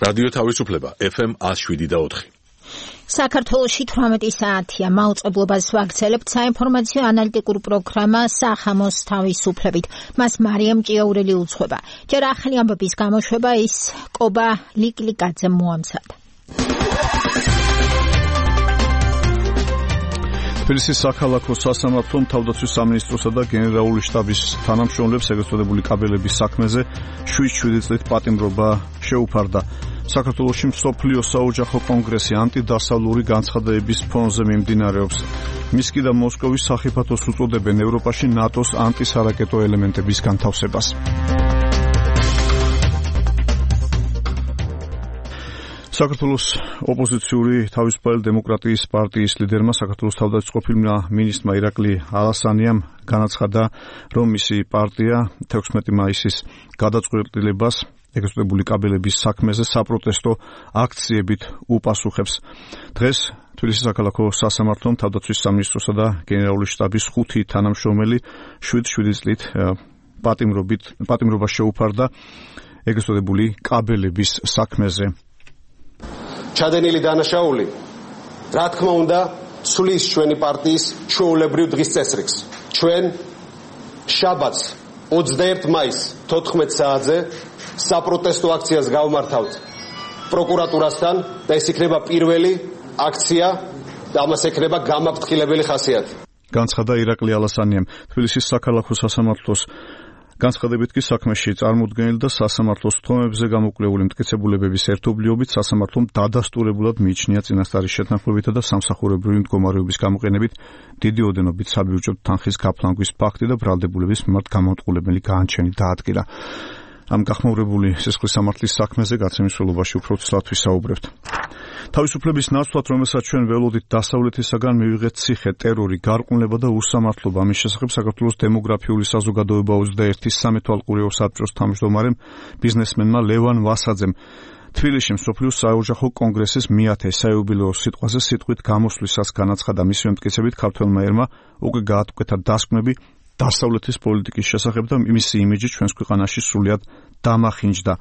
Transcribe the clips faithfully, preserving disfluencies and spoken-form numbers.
რადიო თავისუფლება ეფ ემ one oh seven და four. საქართველოში თვრამეტი საათია მაუწყებლობას ვაგრძელებთ საინფორმაციო ანალიტიკურ პროგრამა სახამოს თავისუფლებით. მას მარიამ ჭიაურელი უძღვება. ჯერ ახალი ამბების გამოშვება ის კობა ლიკლიკაძემ მოამზადა. თბილისის საქალაქო სასამართლომ თავდაცვის სამინისტროსა და გენერალური შტაბის თანამშრომლებს ეგრეთ წოდებული კაბელების საქმეზე შვიდ შვიდი წლით პატიმრობა შეუფარდა. საქართველოში მსოფლიო საოჯახო კონგრესი ანტიდასავლური განცხადებების ფონზე მიმდინარეობს. მის კიდევ მოსკოვის სახიფათოს უწოდებენ ევროპაში ნატოს ანტისარაკეტო ელემენტების განთავსებას. საქართველოს ოპოზიციური თავისუფალი დემოკრატიის პარტიის ლიდერმა საქართველოს თავდაცვის ყოფილ მინისტრმა ირაკლი ალასანიამ განაცხადა, რომ მისი პარტია თექვსმეტი მაისის გადაწყვეტილებას ეგრეთ წოდებული კაბელების საქმეზე საპროტესტო აქციებით უპასუხებს. დღეს თბილისის საქალაქო სასამართლომ თავდაცვის სამინისტროსა და გენერალური შტაბის ხუთი თანამშრომელი შვიდ შვიდი წლით პატიმრობით პატიმრობა შეუფარდა ეგრეთ წოდებული კაბელების საქმეზე. ჩადენილი დანაშაული, რა თქმა უნდა, სulis ჩვენი პარტიის ჩვეულებრივ დღის წესრიგს. ჩვენ შაბათს ოცდაერთი მაისს თოთხმეტ საათზე საპროტესტო აქციას გავმართავთ პროკურატურასთან და ეს იქნება პირველი აქცია და ამას ექნება გამაფრთხილებელი ხასიათი. განცხადა ირაკლი ალასანიამ. თბილისის საქალაქო სასამართლოს განცხადებით კი საქმეში წარმოუდგენელი და სასამართლოს თომებზე გამოკვლეული მტკიცებულებების ერთობლიობით სასამართლომ დადასტურებულად მიიჩნია წინასწარი შეთანხმებითა და სამსახურებრივი მდგომარეობის გამოყენებით დიდი ოდენობით საბიუჯეტო თანხის გაფლანგვის ფაქტი და ბრალდებულების მიმართ გამომტყულებელი განაჩენი დაადგინა. ამ გახმაურებული სისხლის სამართლის საქმეზე გაცემის ველობაში უფრო ცლად ვისაუბრებთ. თავისუფლების ნაცვლად, რომელსაც ჩვენ ველოდით დასავლეთისაგან მივიღეთ ციხე, ტერორი, გარყვნილება და უსამართლობა, ამის შესახებ საქართველოს დემოგრაფიული საზოგადოება ოცდაერთი სამეთვალყურეო საბჭოს თავმჯდომარემ ბიზნესმენმა ლევან ვასაძემ თბილისში მსოფლიო საოჯახო კონგრესის მეათე საიუბილეო სიტყვაზე სიტყვით გამოსვლისას განაცხადა. მისი მტკიცებით ქართველმა ერმა უკვე გაატკვეთა დასკვნები დასავლეთის პოლიტიკის შესახებ და მისი იმიჯი ჩვენს ქვეყანაში სრულიად დამახინჯდა.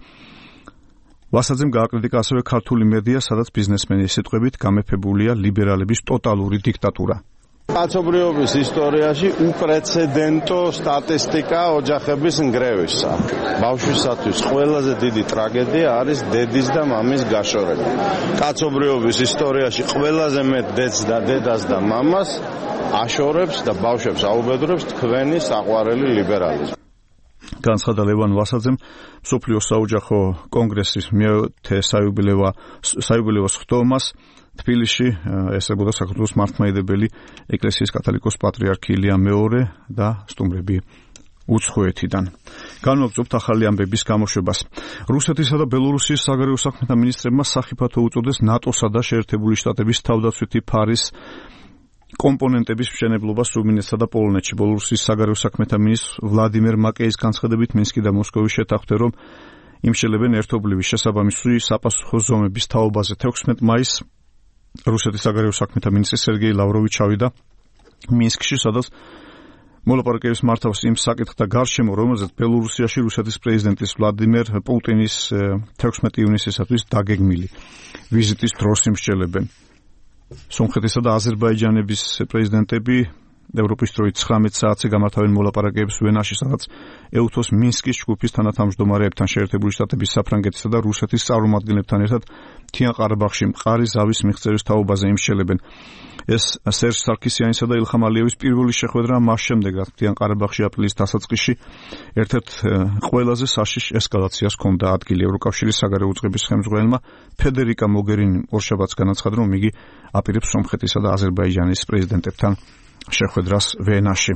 ვასაძემ გააკრიტიკა ასევე ქართული მედია, სადაც ბიზნესმენის სიტყვებით გამეფებულია ლიბერალების ტოტალური დიქტატურა. კაცობრიობის ისტორიაში უპრეცედენტო სტატისტიკა ოჯახების ნგრევისა. ბავშვისათვის ყველაზე დიდი ტრაგედია არის დედის და მამის გაშორება. კაცობრიობის ისტორიაში ყველაზე მეტ დედს და დედას და მამას აშორებს და ბავშვებს აუბედურებს თქვენი საყვარელი ლიბერალიზმი. განცხადა ლევან ვასაძემ მსოფლიო საოჯახო კონგრესის მეათე საიუბილეოს ხდომას თბილისში ესწრებოდა საქართველოს მართლმადიდებელი ეკლესიის კათოლიკოს პატრიარქი ილია მეორე და სტუმრები უცხოეთიდან. განვაგრძობთ ახალი ამბების გამოშვებას. რუსეთისა და ბელორუსიის საგარეო საქმეთა მინისტრებმა სახიფათო უწოდეს ნატოსა და შეერთებული შტატების თავდაცვითი ფარის კომპონენტების მშენებლობას რუმინეთსა და პოლონეთში. ბელორუსიის საგარეო საქმეთა მინისტრ ვლადიმერ მაკეის განცხადებით მინსკი და მოსკოვი შეთანხმდნენ, რომ იმშელებენ ერთობლივი შესაბამისი საპასუხო ზომების თაობაზე. თექვსმეტი მაისს რუსეთის საგარეო საქმეთა მინისტრი სერგეი ლავროვი ჩავიდა მინსკში, სადაც მოლაპარაკების მართავს იმ საკითხთა გარშემო, რომელზეც ბელორუსიაში რუსეთის პრეზიდენტის ვლადიმერ პუტინის თექვსმეტი ივნისისათვის დაგეგმილი ვიზიტის დროს იმშელებენ. სომხეთისა და აზერბაიჯანების პრეზიდენტები ევროპის დროით ცხრამეტ საათზე გამართავენ მოლაპარაკებებს ვენაში, სადაც ეუთოს მინსკის ჯგუფის თანათამჯდომარეებთან, შეერთებული შტატების, საფრანგეთისა და რუსეთის წარმომადგენლებთან ერთად მთიან ყარაბაღში მყარი ზავის მიღწევის თაობაზე იმშელებენ. ეს სერჟ სარქისიანისა და ილხამ ალიევის პირველი შეხვედრა მას შემდეგ, რაც მთიან ყარაბაღში აპრილის დასაწყისში ერთ-ერთ ყველაზე საშიშ ესკალაციას ჰქონდა ადგილი. ევროკავშირის საგარეო უწყების ხელმძღვანელმა ფედერიკა მოგერინიმ ორშაბათს განაცხადა, რომ იგი აპირებს სომხეთისა და აზერბაიჯანის პრეზიდენტებთან შეხვედრას ვენაში.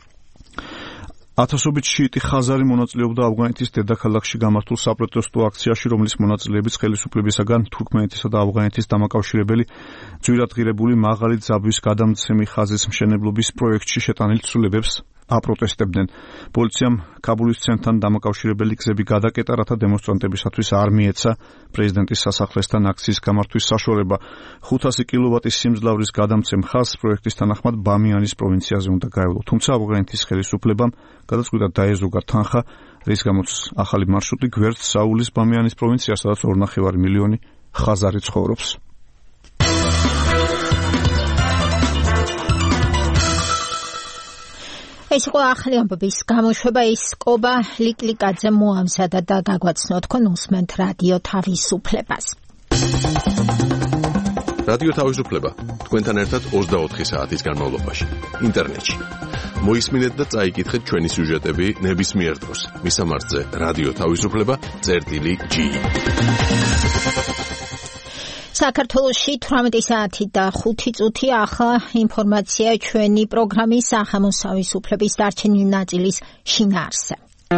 ათასობით შიიტი ხაზარი მონაწილეობდა ავღანეთის დედაქალაქში გამართულ საპროტესტო აქციაში, რომლის მონაწილეებიც ხელისუფლებისაგან თურქმენეთისა და ავღანეთის დამაკავშირებელი ძვირადღირებული მაღალი ძაბვის გადამცემი ხაზის მშენებლობის პროექტში შეტანილ ცვლილებებს აპროტესტებდნენ. პოლიციამ კაბულის ცენტრთან დამაკავშირებელი გზები გადაკეტა, რათა დემონსტრანტებისათვის არ მიეცა პრეზიდენტის სასახლესთან აქციის გამართვის საშუალება. ხუთასი კილოვატის სიმძლავრის გადამცემ ხაზს პროექტის თანახმად ბამიანის პროვინციაზე უნდა გაევლო. თუმცა ავღანეთის ხელისუფლებამ გადაწყვიტა დაეზოგა თანხა, რის გამოც ახალი მარშრუტი გვერდს საულის ბამიანის პროვინციას, სადაც ორი და ნახევარი მილიონი ხაზარი ცხოვრობს. ეს იყო ახალი ამბების გამოშვება. ის კობა ლიკლიკაძე მოამზადა და გაგვაცნო. თქვენ უსმენთ რადიო თავისუფლებას. რადიო თავისუფლება თქვენთან ერთად ოცდაოთხი საათის განმავლობაში ინტერნეტში. მოისმინეთ და წაიკითხეთ ჩვენი სიუჟეტები ნებისმიერ დროს. მისამართზე რადიო თავისუფლება წერტილი ჯი. საქართველოში თვრამეტი საათი და ხუთი წუთი. ახლა ინფორმაცია ჩვენი პროგრამის სახამოს თავისუფლების დარჩენილი ნაწილის შინაარსზე.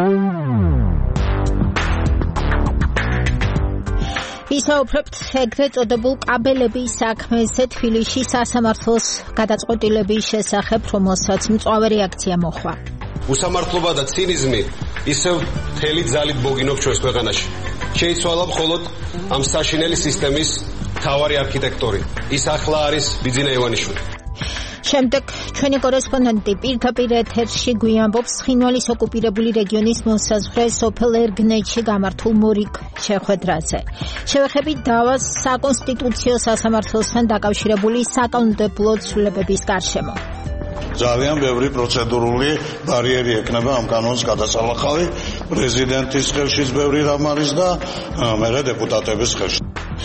ვისაუბრებთ ეგრეთ წოდებულ კაბელების საქმეზე თბილისში სასამართლოს გადაწყვეტილების შესახებ, რომელსაც მწვავე რეაქცია მოჰყვა. უსამართლობა და ცინიზმი ისევ მთელი ძალით ბოგინობს ჩვენს ქვეყანაში. შეიცვალა მხოლოდ ამ საშინელი სისტემის თავარი არქიტექტორი. ის ახლა არის ბიძინა ივანიშვილი. შემდეგ ჩვენი კორესპონდენტი პირდაპირ ეთერში გვიამბობს ცხინვალის ოკუპირებული რეგიონის მოსაზღვრე სოფელ ერგნეთში გამართულ მორიგ შეხვედრაზე. შევეხებით დავას საკონსტიტუციო სასამართლოსთან დაკავშირებული საკანონმდებლო ცვლილებების გარშემო. ძალიან ბევრი პროცედურული ბარიერი ექნება ამ კანონს გადასალახავი. პრეზიდენტის ხელშიც ბევრი რამ არის და მერე დეპუტატების ხელში.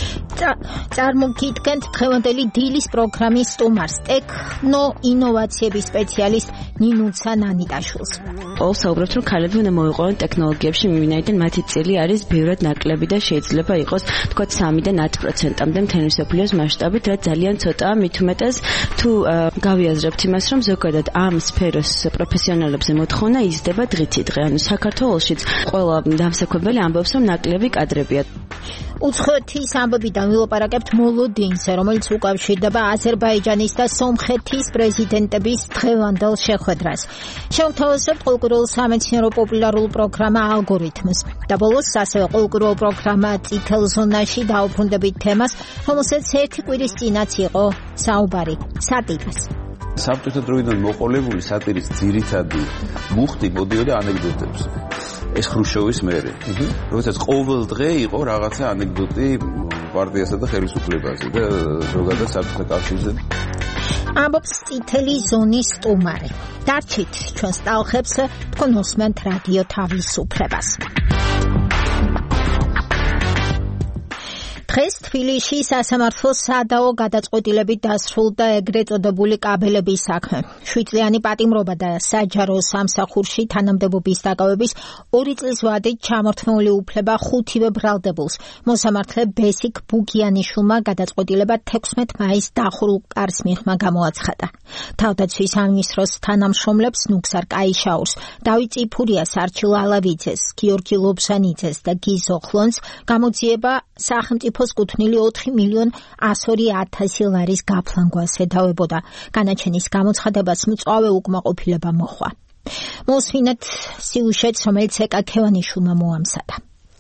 წარმოგიდგენთ დღევანდელი დილის პროგრამის სტუმარს, ტექნო ინოვაციების სპეციალისტ ნინუცა ნანიტაშვილს. საუბრობთ, რომ ქალები უნდა მოიყვანონ ტექნოლოგიებში, ვინაიდან მათი წილი არის ბევრად ნაკლები და შეიძლება იყოს თქვა სამიდან ათი პროცენტამდე მთელი მსოფლიოს მასშტაბით, რაც ძალიან ცოტაა. მით უმეტეს თუ გავიაზრებთ იმას, რომ ზოგადად ამ სფეროს პროფესიონალებზე მოთხოვნა იზრდება დღითი დღე. ანუ საქართველოშიც ყველა დამსაქმებელი ამბობს, რომ ნაკლები კადრებია. უცხოეთის ამბებიდან ვილაპარაკებთ მოლოდინზე, რომელიც უკავშირდება აზერბაიჯანის და სომხეთის პრეზიდენტების დღევანდელ შეხვედრას. შევთავაზებთ ყოველკვირეულ სამეცნიერო პოპულარულ პროგრამა ალგორითმს. და ბოლოს ასევე ყოველკვირეულ პროგრამა წითელ ზონაში დაუბრუნდებით თემას, რომელსაც ერთი კვირის წინაც იყო საუბარი სატირას. საბჭოთა დროიდან მოყოლებული სატირის ძირითადი მუხტი მოდიოდა ანეკდოტებს. ეს ხრუშჩოვის მერე. როდესაც ყოველ დღე იყო რაღაცა ანეკდოტი პარტიასა და ხელისუფლებაზე და ზოგადად საბჭოთა კავშირზე. ამბობს წითელი ზონის სტუმარი. დარჩით ჩვენს ტალღებს, თქვენ უსმენთ რადიო თავისუფლებას. დღეს თბილისში სასამართლოს სადაო გადაწყვეტილებით დასრულდა ეგრეთ წოდებული კაბელების საქმე. შვიდწლიანი პატიმრობა და საჯარო სამსახურში თანამდებობის დაკავების ორი წლის ვადით ჩამორთმეული უფლება ხუთივე ბრალდებულს. მოსამართლე ბესიკ ბუგიანიშვილმა გადაწყვეტილება თექვსმეტ მაისს დახურულ კარს მიღმა გამოაცხადა. თავდაცვის სამინისტროს თანამშრომლებს ნუგზარ კაიშაურს, დავით წიფურიას, არჩილ ალავიძეს, გიორგი ლობჟანიძეს და გიზო ხლონს გამოძიება სახელმწიფო კუთვნილი ოთხი მილიონი ასორი ათასი ლარის გაფლანგვას ედავებოდა. განაჩენის გამოცხადებას მწვავე უკმაყოფილება მოჰყვა. მოსვინეთ სიუჟეტს, რომელიც ეკა ქევანიშვილმა მოამზადა.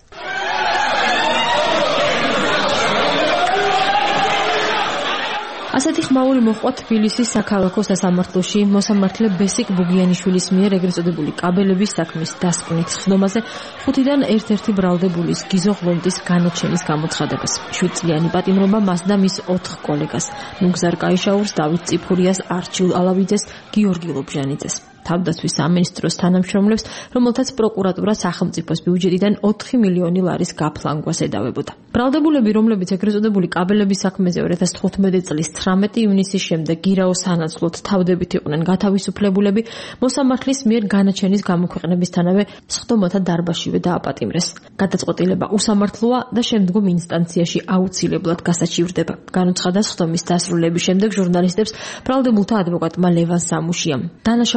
ასეთი ხმაური მოჰყვა თბილისის საქალაქო სასამართლოში მოსამართლე ბესიკ ბუგიანიშვილის მიერ ეგრეთ წოდებული კაბელების საქმის დასკვნით ხდომაზე ხუთიდან ერთ-ერთი ბრალდებულის გიზო ღლონტის განაჩენის გამოცხადებას. შვიდწლიანი პატიმრობა მას და მის ოთხ კოლეგას ნუგზარ კაიშაურს, დავით წიფურიას, არჩილ ალავიძეს, გიორგი ლობჟანიძეს. თავდაცვის სამინისტროს თანამშრომლებს, რომელთაც პროკურატურა სახელმწიფოს ბიუჯეტიდან ოთხი მილიონი ლარის გაფლანგვას ედავებოდა. ბრალდებულები, რომლებიც ეგრეთ წოდებული კაბელების საქმეზე ორი ათას თხუთმეტი წლის ცხრამეტი ივნისის შემდეგ გირაოს სანაცვლოდ თავდებით იყვნენ გათავისუფლებულები, მოსამართლის მიერ განაჩენის გამოქვეყნებისთანავე სხდომათა დარბაშივე დააპატიმრეს. გადაწყვეტილება უსამართლოა და შემდგომ ინსტანციაში აუცილებლად გასაჩივრდება. განუცხადა სხდომის დასრულების შემდეგ ჟურნალისტებს ბრალდებულთა ადვოკატმა ლევან სამუშიამ. დანაშაული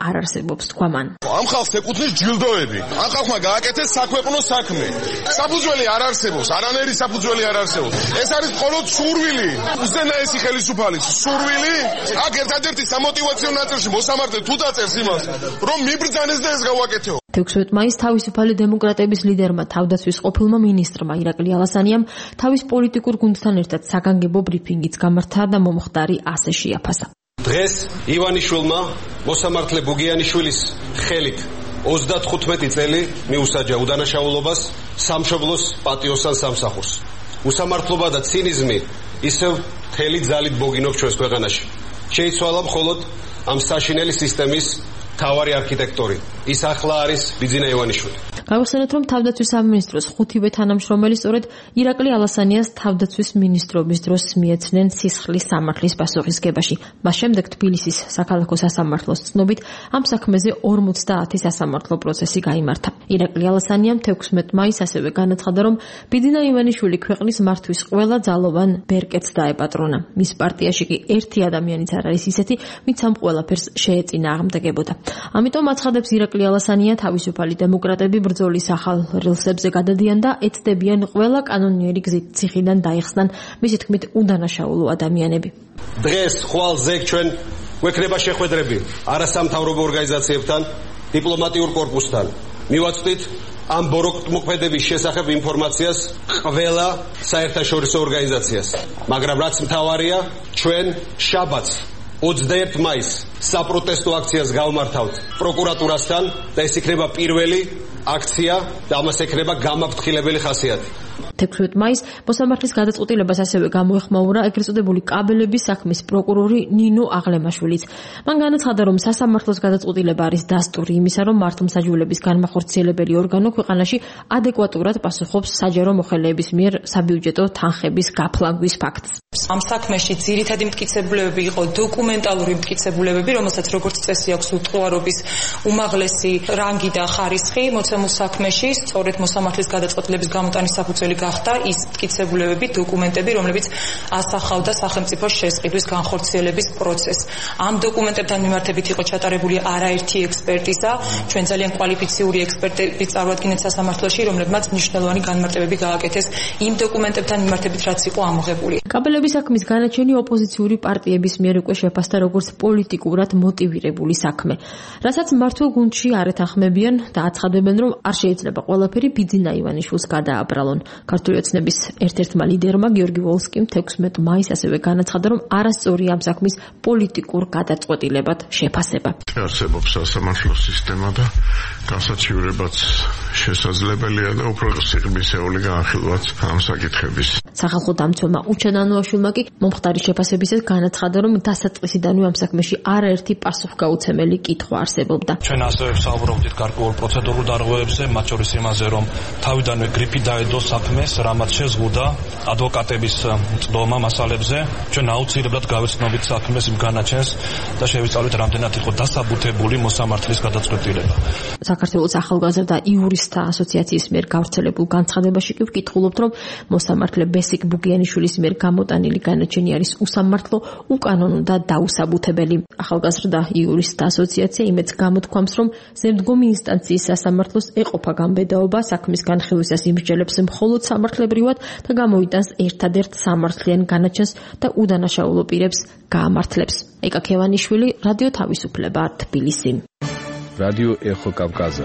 არ არსებობს, თქვა მან. ამ ხალხს ეკუთვნის ჯილდოები. ამ ხალხმა გააკეთეს საქვეყნო საქმე. საფუძველი არ არსებობს, არანაირი საფუძველი არ არსებობს. ეს არის მხოლოდ სურვილი. უზენაესი ხელისუფალის სურვილი. აქ ერთადერთი სამოტივაციო ნაწილში მოსამართლე თუ დაწერს იმას, რომ მიბრძანეს და ეს გავაკეთეო. თექვსმეტ მაისს თავისუფალი დემოკრატების ლიდერმა თავდაცვის ყოფილმა მინისტრმა ირაკლი ალასანიამ თავის პოლიტიკურ გუნდთან ერთად საგანგებო ბრიფინგიც გამართა და მომხდარი ასე შეაფასა. დღეს ივანიშვილმა მოსამართლე ბუგიანიშვილის ხელით ოცდათხუთმეტი წელი მიუსაჯა უდანაშაულობას, სამშობლოს პატიოსან სამსახურს. უსამართლობა და ცინიზმი ისევ მთელი ძალით ბოგინობს ჩვენს ქვეყანაში. შეიცვალა მხოლოდ ამ საშინელი სისტემის თავარი არქიტექტორი. ის ახლა არის ბიძინა ივანიშვილი. გავიხსენოთ, რომ თავდაცვის სამინისტროს ხუთივე თანამშრომელი სწორედ ირაკლი ალასანიას თავდაცვის მინისტრობის დროს მიეცნენ სისხლის სამართლის პასუხისგებაში. მას შემდეგ თბილისის საქალაქო სასამართლოს ცნობით ამ საქმეზე ორმოცდაათი სასამართლო პროცესი გაიმართა. ირაკლი ალასანიამ თექვსმეტ მაისს ასევე განაცხადა, რომ ბიძინა ივანიშვილი ქვეყნის მართვის ყველა ძალოვან ბერკეტს დაეპატრონა. მის პარტიაში კი ერთი ადამიანიც არ არის ისეთი, ვინც ამ ყველაფერს შეეწინააღმდეგებოდა. ამიტომ აცხადებს ირაკლი ალასანია, თავისუფალი დემოკრატები ბრძოლის ახალ რელსებზე გადადიან და ეცდებიან ყველა კანონიერი გზით ციხიდან დაიხსნან, მისი თქმით, უდანაშაულო ადამიანები. დღეს ხვალ ზეგ ჩვენ გვექნება შეხვედრები არასამთავრობო ორგანიზაციებთან, დიპლომატიურ კორპუსთან. მივაწვდით ამ ბოროტმოქმედების შესახებ ინფორმაციას ყველა საერთაშორისო ორგანიზაციას. მაგრამ რაც მთავარია, ჩვენ შაბათს ოცდაერთი მაისს საპროტესტო აქციას გავმართავთ პროკურატურასთან და ეს იქნება პირველი აქცია და ამას ექნება გამაფრთხილებელი ხასიათი. თექვსმეტ მაისს მოსამართლის გადაწყვეტილებას ასევე გამოეხმაურა ეგრეთ წოდებული კაბელების საქმის პროკურორი ნინო აღლემაშვილიც. მან განაცხადა, რომ სასამართლოს გადაწყვეტილება არის დასტური იმისა, რომ მართლმსაჯულების განმახორციელებელი ორგანო ქვეყანაში ადეკვატურად პასუხობს საჯარო მოხელეების მიერ საბიუჯეტო თანხების გაფლანგვის ფაქტს. ამ საქმეში ძირითადი მტკიცებულებები იყო დოკუმენტალური მტკიცებულებები, რომელსაც როგორც წესი აქვს უტყუარობის უმაღლესი რანგი და ხარისხი მოცემულ საქმეში, სწორედ მოსამართლის გადაწყვეტილების გამოტანის საფუძველი გახდა ის მტკიცებულებები, დოკუმენტები, რომლებიც ასახავდა სახელმწიფოს შესყიდვის განხორციელების პროცესს. ამ დოკუმენტებთან მიმართებით იყო ჩატარებული არაერთი ექსპერტიზა, ჩვენ ძალიან კვალიფიციური ექსპერტები წარუადგინეთ სასამართლოში, რომლებმაც მნიშვნელოვანი განმარტებები გააკეთეს იმ დოკუმენტებთან მიმართებით, რაც იყო ამოღებული. კაბელების საქმის განაჩენი ოპოზიციური პარტიების მიერ უკვე შეფასდა როგორც პოლიტიკურად მოტივირებული საქმე. რასაც მმართველ გუნდში არ ეთანხმებიან და აცხადებენ, რომ არ შეიძლება ყველაფერი ბიძინა ივანიშვილს გადააბრალონ. ქართული ოცნების ერთ-ერთმა ლიდერმა გიორგი ვოლსკიმ თექვსმეტ მაისს ასევე განაცხადა, რომ არასწორი ამ საქმის პოლიტიკურ გადაწყვეტილებად შეფასება. არსებობს სასამართლო სისტემა და განსაცვირებაც შესაძლებელია და უფრო სიღრმისეული განხილვაც ამ საკითხების. სახალხო დამცველმა უჩა ნანოაშვილმა კი მომხდარი შეფასებისას განაცხადა, რომ დასაწყისიდანვე ამ საქმეში არაერთი პასუხგაუცემელი კითხვა არსებობდა. ჩვენ ასევე საუბრობდით გარკვეულ პროცედურულ დარღვევებზე, მათ შორის იმაზე, რომ თავიდანვე გრიფი დაედო საქმეს, რამაც შეზღუდა ადვოკატების წდომა მასალებზე. ჩვენ აუცილებლად გავეცნობით საქმეს იმ განაჩენს და შევისწავლით, რამდენად იყო დასაბუთებული მოსამართლის გადაწყვეტილება. საქართველოს ახალგაზრდა იურისტთა ასოციაციის მიერ გავრცელებულ განცხადებაში კი ვკითხულობთ, რომ მოსამართლე ბესიკ ბუგიანიშვილის მიერ გამოტანილი განაჩენი არის უსამართლო, უკანონო და დაუსაბუთებელი. ახალგაზრდა იურისტთა ასოციაცია იმედს გამოთქვამს, რომ ზემდგომი ინსტანციის სასამართლოს ეყოფა გამბედაობა საქმის განხილვისას იმსჯელებს მხოლოდ სამართლებრივად და გამოიტანს ერთადერთ სამართლიან განაჩენს და უდანაშაულო პირებს გაამართლებს. ეკა ქევანიშვილი, რადიო თავისუფლება, თბილისი. რადიო ეხო კავკაზა.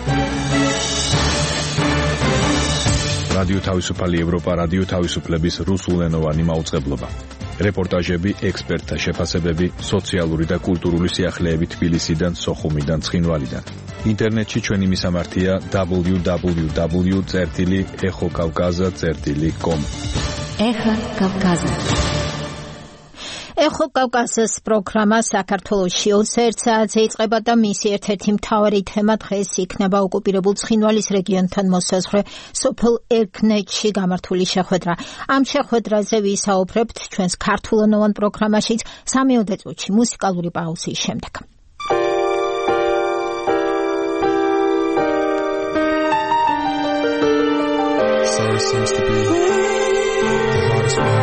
რადიო თავისუფალი ევროპა, რადიო თავისუფლების რუსულენოვანი მაუწყებლობა. რეპორტაჟები, ექსპერტთა შეფასებები, სოციალური და კულტურული სიახლეები თბილისიდან, სოხუმიდან, ცხინვალიდან. ინტერნეტში ჩვენი მისამართია დაბლიუ დაბლიუ დაბლიუ წერტილი ეხო კავკაზა წერტილი კომ. ეხო კავკაზა. ეხო კავკასიის პროგრამა საქართველოში ოცდაერთ საათზე იწყება და მისი ერთ-ერთი მთავარი თემა დღეს იქნება ოკუპირებულ ცხინვალის რეგიონთან მოსაზღვრე სოფელ ერქნეთში გამართული შეხვედრა. ამ შეხვედრაზე ვისაუბრებთ ჩვენს ქართულენოვან პროგრამაშიც სამეოდე წუთში მუსიკალური პაუზის შემდეგ. Sorry seems to be the hardest one.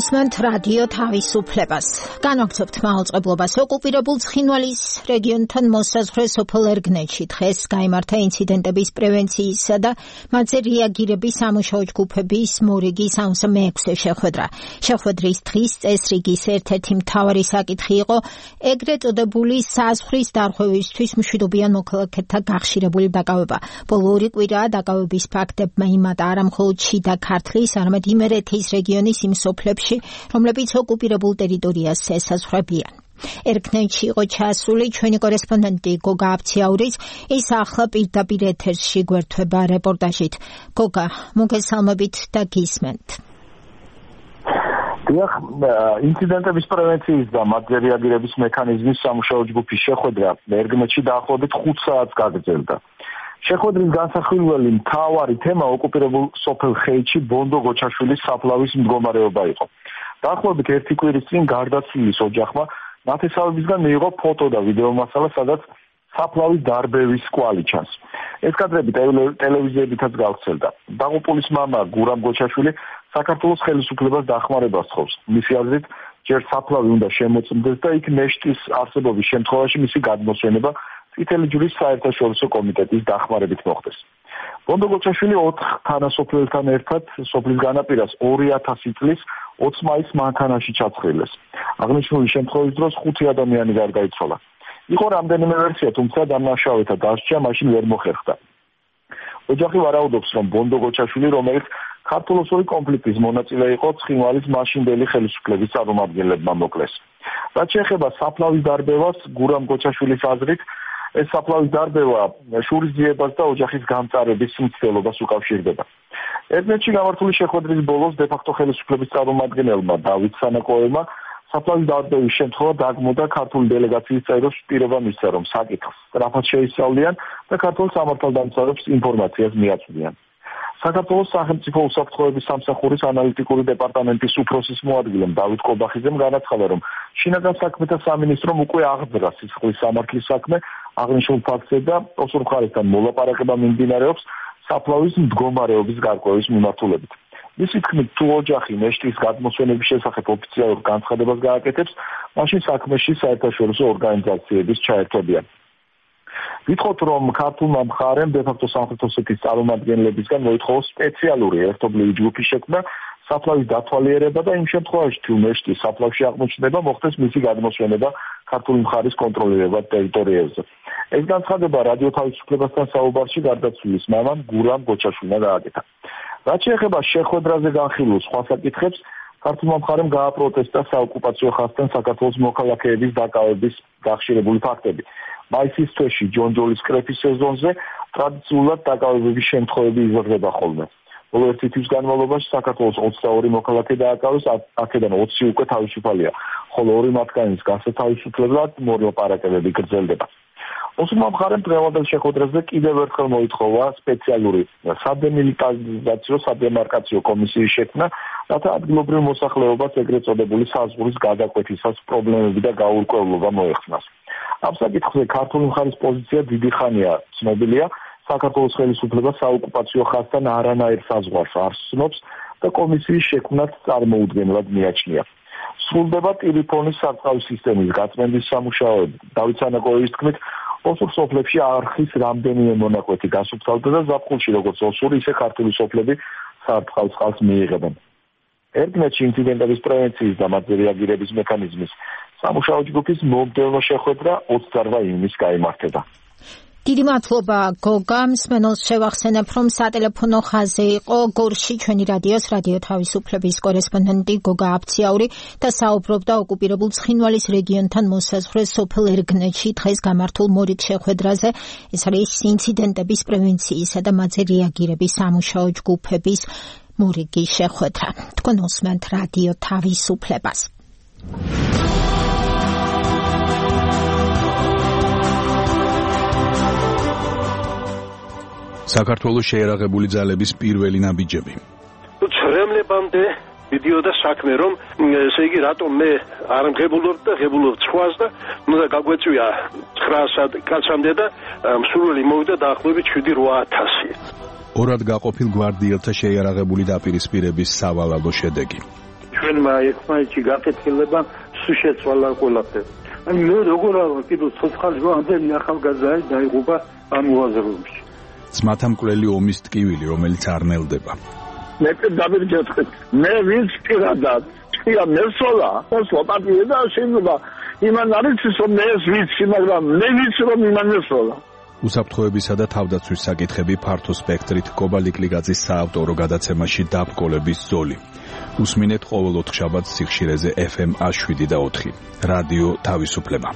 გულისმენთ რადიო თავისუფლებას. განვაგრძობთ მაუწყებლობას ოკუპირებულ ცხინვალის რეგიონთან მოსაზღვრე სოფელ ერგნეთში დღეს გაიმართა ინციდენტების პრევენციისა და მათზე რეაგირების სამუშაო ჯგუფების მორიგის ორმოცდამეექვსე შეხვედრა. შეხვედრის დღის წესრიგის ერთ-ერთი მთავარი საკითხი იყო ეგრეთ წოდებული საზღვრის დარღვევისთვის მშვიდობიან მოქალაქეთა გახშირებული დაკავება. ბოლო ორი კვირაა დაკავების ფაქტებმა იმატა არა მხოლოდ შიდა ქართლის, არამედ იმერეთის რეგიონის იმ სოფლებში, რომლებიც ოკუპირებულ ტერიტორიას ესაზღვრებიან. ერგნეთში იყო ჩასული ჩვენი კორესპონდენტი გოგა აფციაურიც, ის ახლა პირდაპირ ეთერში გვერდება რეპორტაჟით. გოგა, მოგესალმებით და გისმენთ. დიახ, ინციდენტების პრევენციის და მათზე რეაგირების მექანიზმის სამუშაო ჯგუფის შეხვედრა ერგნეთში დაახლოებით ხუთ საათს გაგრძელდა. შეხვედრის განსახილველი მთავარი თემა ოკუპირებულ სოფელ ხეიჩი ბონდო გოჩაშვილის საფლავის მდგომარეობა იყო. დაახლოებით ერთი კვირის წინ გარდაცვლილის ოჯახმა ნათესავებისგან მიიღო ფოტო და ვიდეო მასალა, სადაც საფლავის დარბევის კვალი ჩანს. ეს კადრები ტელევიზიებითაც გავრცელდა. დაღუპულის მამა გურამ გოჩაშვილი საქართველოს ხელისუფლებას დახმარებას სთხოვს. მისი აზრით, ჯერ საფლავი უნდა შემოწმდეს და იქ ნეშტის არსებობის შემთხვევაში მისი გადმოსვენება წითელი ჯვრის საერთაშორისო კომიტეტის დახმარებით მოხდეს. ბონდო გოჩაშვილი ოთხ თანასოფლელთან ერთად სოფლის განაპირას ორი ათასი წლის ოცი მაისს მანქანაში ჩაცხრილეს. აღნიშნული შემთხვევის დროს ხუთი ადამიანი გარდაიცვალა. იყო რამდენიმე ვერსია, თუმცა დამნაშავეთა დასჯა მაშინ ვერ მოხერხდა. ოჯახი ვარაუდობს, რომ ბონდო გოჩაშვილი, რომელიც ქართულ-ოსური კონფლიქტის მონაწილე იყო, ცხინვალის მაშინდელი ხელისუფლების წარმომადგენლებმა მოკლეს. რაც შეეხება საფლავის დარბევას, გურამ გოჩაშვილის აზრით, ეს საფლავის დარბევა შურისძიებას და ოჯახის გამწარების მცდელობას უკავშირდება. ერგნეთში გამართული შეხვედრის ბოლოს დე-ფაქტო ხელისუფლების წარმომადგენელმა დავით სანაკოევმა საფლავის დარბევის შემთხვევა დაგმო და ქართული დელეგაციის წევრებს პირობა მისცა, რომ საკითხს სწრაფად შეისწავლიან და ქართულ სამართალდამცავებს ინფორმაციას მიაწვდიან. საქართველოს სახელმწიფო უსაფრთხოების სამსახურის ანალიტიკური დეპარტამენტის უფროსის მოადგილემ დავით კობახიძემ განაცხადა, რომ შინაგან საქმეთა სამინისტრომ უკვე აღძრა სისხლის სამართლის საქმე აღნიშნულ ფაქტზე და ოსურ მხარესთან მოლაპარაკება მიმდინარეობს საფლავის მდგომარეობის გარკვევის მიმართულებით. მისი თქმით, თუ ოჯახი ნეშტის გადმოსვენების შესახებ ოფიციალურ განცხადებას გააკეთებს, მაშინ საქმეში საერთაშორისო ორგანიზაციების ჩაერთვებიან. ვითხოვთ, რომ ქართულმა მხარემ დე-ფაქტო სამხრეთ ოსეთის წარმომადგენლებისგან მოითხოვოს სპეციალური ერთობლივი ჯგუფის შექმნა საფლავის დათვალიერება და იმ შემთხვევაში, თუ ნეშტი საფლავში აღმოჩნდება, მოხდეს მისი გადმოსვენება ქართული მხარის კონტროლირებად ტერიტორიებზე. ეს განცხადება რადიო თავისუფლებასთან საუბარში გარდაცვლილის მამამ გურამ გოჩაშვილმა გააკეთა. რაც შეეხება შეხვედრაზე განხილულ სხვა საკითხებს, ქართულმა მხარემ გააპროტესტა საოკუპაციო ხაზთან საქართველოს მოქალაქეების დაკავების გახშირებული ფაქტები. მაისის თვეში ჯონჯოლის კრეფის სეზონზე ტრადიციულად დაკავებების შემთხვევები იზრდება ხოლმე. ბოლო ერთი თვის განმავლობაში საქართველოს ოცდაორი მოქალაქე დააკავეს, აქედან ოცი უკვე თავისუფალია, ხოლო ორი მათგანის გასათავისუფლებლად მოლაპარაკებები გრძელდება. ოსურმა მხარემ დღევანდელ შეხვედრაზე კიდევ ერთხელ მოითხოვა სპეციალური სადემილიტარიზაციო სადემარკაციო კომისიის შექმნა, რათა ადგილობრივ მოსახლეობას ეგრეთ წოდებული საზღვრის გადაკვეთისას პრობლემები და გაურკვევლობა მოეხსნას. ამ საკითხზე ქართული მხარის პოზიცია დიდი ხანია ცნობილია. საქართველოს ხელისუფლება საოკუპაციო ხაზთან არანაირ საზღვარს არ სცნობს და კომისიის შექმნაც წარმოუდგენლად მიაჩნია. სრულდება ტელეფონის სარწყავი სისტემის გაწმენდის სამუშაოები. დავით სანაკოევის თქმით, ოსურ სოფლებში არხის რამდენიმე მონაკვეთი გასუფთავდა და ზაფხულში როგორც ოსური, ისე ქართული სოფლები სარწყავ წყალს მიიღებენ. ერგნეთში ინციდენტების პრევენციის და მათზე რეაგირების მექანიზმის სამუშაო ჯგუფის მომდევნო შეხვედრა ოცდაორი ივნისს გაიმართება. დიდი მადლობა გოგა, მსმენელს შევახსენებ, რომ სატელეფონო ხაზზე იყო გორში ჩვენი რადიოს რადიო თავისუფლების კორესპონდენტი გოგა აფციაური და საუბრობდა ოკუპირებულ ცხინვალის რეგიონთან მოსაზღვრე სოფელ ერგნეთში დღეს გამართულ მორიგ შეხვედრაზე. ეს არის ინციდენტების პრევენციისა და მათზე რეაგირების სამუშაო ჯგუფების მორიგი შეხვედრა. თქვენ უსმენთ რადიო თავისუფლებას. საქართველოს შეერაღებული ძალების პირველი ნაბიჯები. ცრემლებამდე მიდიოდა საქმე, რომ ესე იგი რატომ მე არ მღებულობ და ღებულობ სხვას და უნდა გაგვეწვია ცხრაასად კაცამდე და მსურველი მოვიდა დაახლოებით შვიდი რვა ათასი. ორად გაყოფილ გვარდიელთა შეიარაღებული დაპირისპირების სავალალო შედეგი. ჩვენმა ერთმანეთში გაკეთილება სულ შეცვალა ყველაფერი. Ani მე როგორ არა კიდევ ცოცხალი ამდენი ახალგაზრდა დაიღუპა ამ მოაზროვნებში. ძმათამკვლელი ომის ტკივილი, რომელიც არ ნელდება. მე დავირჯეთქეთ. მე ვინც პირადად თქვია მესოლა, მოსვლა პარტია და შეიძლება იმან არის რომ მე ეს ვიცი, მაგრამ მე ვიცი რომ იმან მესოლა. უსაფრთხოებისა და თავდაცვის საკითხები ფართო სპექტრით კობალიკლიგაძის საავტორო გადაცემაში დაბრკოლების ზოლი. უსმინეთ ყოველ ოთხშაბათს სიხშირეზე ეფ ემ ას შვიდი და ოთხი. რადიო თავისუფლება.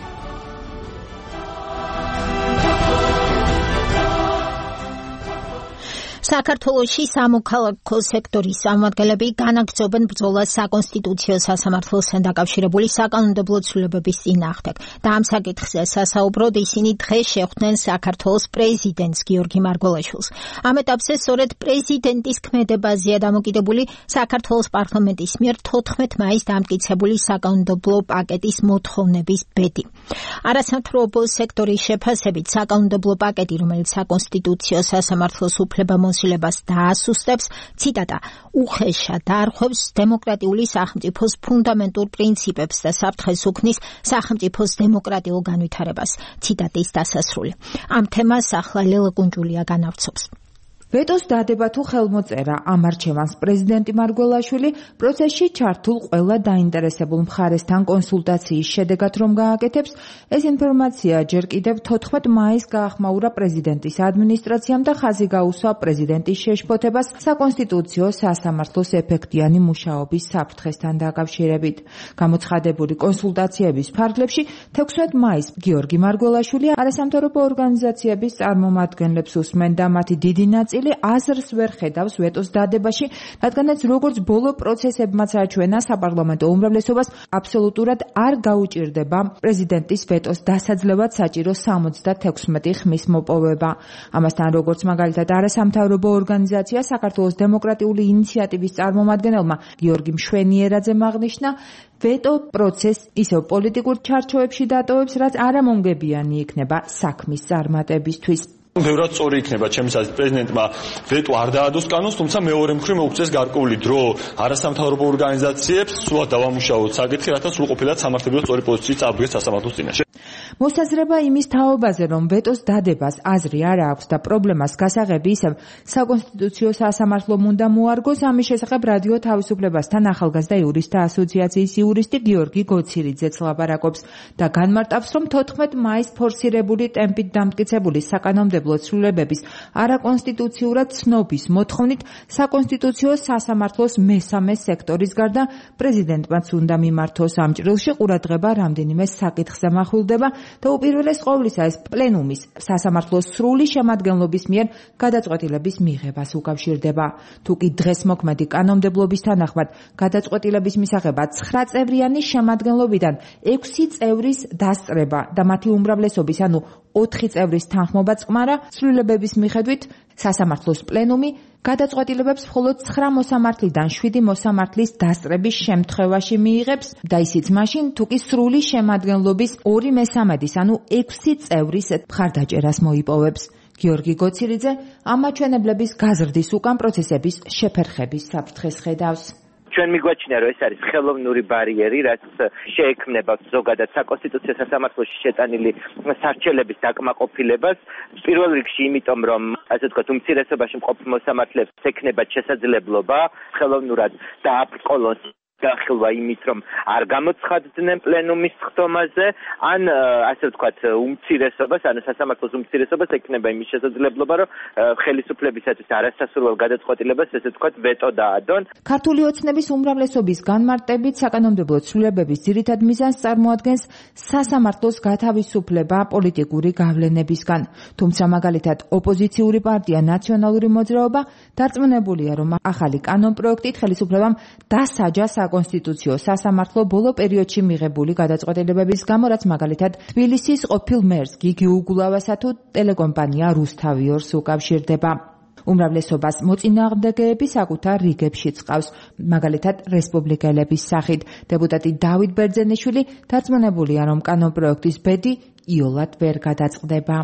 საქართველოში სამოქალაქო სექტორის წარმომადგენლები განაგრძობენ ბრძოლას საკონსტიტუციო სასამართლოსთან დაკავშირებული საკანონმდებლო ცვლილებების წინააღმდეგ და ამ საკითხზე სასაუბროდ ისინი დღეს შეხვდნენ საქართველოს პრეზიდენტს გიორგი მარგველაშვილს. ამ ეტაპზე სწორედ პრეზიდენტის ქმედებაზეა დამოკიდებული საქართველოს პარლამენტის მიერ თოთხმეტ მაისს დამტკიცებული საკანონმდებლო პაკეტის მოთხოვნების ბედი. არასამთავრობო სექტორის შეფასებით საკანონმდებლო პაკეტი, რომელიც საკონსტიტუციო სასამართლოს უფლებამოსილებას დაასუსტებს, ციტატა, უხეშად დაარღვევს დემოკრატიული სახელმწიფოს ფუნდამენტურ პრინციპებს და საფრთხეს უქმნის სახელმწიფოს დემოკრატიულ განვითარებას. ციტატის დასასრული. ამ თემას ახლა ლელა კუნჯულია განავრცობს. ვეტოს დადება თუ ხელმოწერა ამ არჩევანს პრეზიდენტი მარგველაშვილი პროცესში ჩართულ ყველა დაინტერესებულ მხარესთან კონსულტაციის შედეგად რომ გააკეთებს, ეს ინფორმაცია ჯერ კიდევ თოთხმეტ მაისს გაახმაურა პრეზიდენტის ადმინისტრაციამ და ხაზი გაუსვა პრეზიდენტის შეშფოთებას საკონსტიტუციო სასამართლოს ეფექტიანი მუშაობის საფრთხესთან დაკავშირებით. გამოცხადებული კონსულტაციების ფარგლებში თექვსმეტ მაისს გიორგი მარგველაშვილი არასამთავრობო ორგანიზაციების წარმომადგენლებს უსმენდა მათი დიდი ნაწილი აზრს ვერ ხედავს ვეტოს დადებაში, რადგანაც როგორც ბოლო პროცესებმაც აჩვენა საპარლამენტო უმრავლესობას აბსოლუტურად არ გაუჭირდება პრეზიდენტის ვეტოს დასაძლევად საჭირო სამოცდათექვსმეტი ხმის მოპოვება. ამასთან როგორც მაგალითად არასამთავრობო ორგანიზაცია საქართველოს დემოკრატიული ინიციატივის წარმომადგენელმა გიორგი მშვენიერაძემ აღნიშნა, ვეტო პროცესს ისევ პოლიტიკურ ჩარჩოებში დატოვებს, რაც არამონგებიანი იქნება საქმის წარმატებისთვის. ბევრად სწორი იქნება ჩემს აზრით პრეზიდენტმა ვეტო არ დაადოს კანონს, თუმცა მეორე მხრივ მოუწეს გარკვეული დრო არასამთავრობო ორგანიზაციებს სულად დავამუშავოთ საკითხი, რათა სრულყოფილად სამართლებრივ სწორი პოზიციით წარდგეს სასამართლოს წინაშე. მოსაზრება იმის თაობაზე, რომ ვეტოს დადებას აზრი არ აქვს და პრობლემას გასაღები ისევ საკონსტიტუციო სასამართლომ უნდა მოარგოს, ამის შესახებ რადიო თავისუფლებასთან ახალგაზრდა იურისტთა ასოციაციის იურისტი გიორგი გოცირიძეც ლაპარაკობს და განმარტავს, რომ თოთხმეტ მაისს ფორსირებული ტემპით დამტკიცებული საკანონმდებლო ცვლილებების არაკონსტიტუციურად ცნობის მოთხოვნით საკონსტიტუციო სასამართლოს მესამე სექტორის გარდა პრეზიდენტმაც უნდა მიმართოს ამ ჭრილში ყურადღება რამდენიმე საკითხზე მახვილდება და უპირველეს ყოვლისა ეს პლენუმის სასამართლოს სრული შემადგენლობის მიერ გადაწყვეტილების მიღებას უკავშირდება. თუ კი დღეს მოქმედი კანონმდებლობის თანახმად გადაწყვეტილების მისაღება ცხრა წევრიანი შემადგენლობიდან ექვსი წევრის დასწრება და მათი უმრავლესობის, ანუ ოთხი წევრის თანხმობა წყმარა, ცვლილებების მიხედვით სასამართლოს პლენუმი გადაწყვეტილებებს მხოლოდ ცხრა მოსამართლიდან შვიდი მოსამართლის დასწრების შემთხვევაში მიიღებს და ისიც მაშინ, თუ კი სრული შემადგენლობის ორი მესამედის, ანუ ექვსი წევრის მხარდაჭერას მოიპოვებს. გიორგი გოცირიძე ამ მაჩვენებლების გაზრდის უკან პროცესების შეფერხების საფრთხეს ხედავს. ჩვენ მიგვაჩნია, რომ ეს არის ხელოვნური ბარიერი, რაც შეექმნება ზოგადად საკონსტიტუციო სასამართლოში შეტანილი სარჩელების დაკმაყოფილებას. პირველ რიგში იმიტომ, რომ ასე ვთქვათ, უმცირესობაში მყოფ მოსამართლეებს ექნებათ შესაძლებლობა ხელოვნურად დააბრკოლონ გახილვა იმით, რომ არ გამოცხადდნენ პლენუმის ხდომაზე, ან ასე ვთქვათ, უმცირესობას, ანუ სასამართლოს უმცირესობას ექნება იმის შესაძლებლობა, რომ ხელისუფლებისათვის არასასურველ გადაწყვეტილებას, ესე ვთქვათ, ვეტო დაადონ. ქართული ოცნების უმრავლესობის განმარტებით საკანონმდებლო ცვლილებების ძირითად მიზანს წარმოადგენს სასამართლოს გათავისუფლება პოლიტიკური გავლენებისგან. თუმცა მაგალითად ოპოზიციური პარტია ნაციონალური მოძრაობა დარწმუნებულია, რომ ახალი კანონპროექტით ხელისუფლებამ დასაჯა საკონსტიტუციო სასამართლო ბოლო პერიოდში მიღებული გადაწყვეტილებების გამო, რაც მაგალითად თბილისის ყოფილ მერს გიგი უგულავასა თუ ტელეკომპანია რუსთავიორს უკავშირდება. უმრავლესობას მოწინააღმდეგეები საკუთარ რიგებშიც ყავს, მაგალითად რესპუბლიკელების სახით. დეპუტატი დავით ბერძენიშვილი დარწმუნებულია, რომ კანონპროექტის ბედი იოლად ვერ გადაწყდება.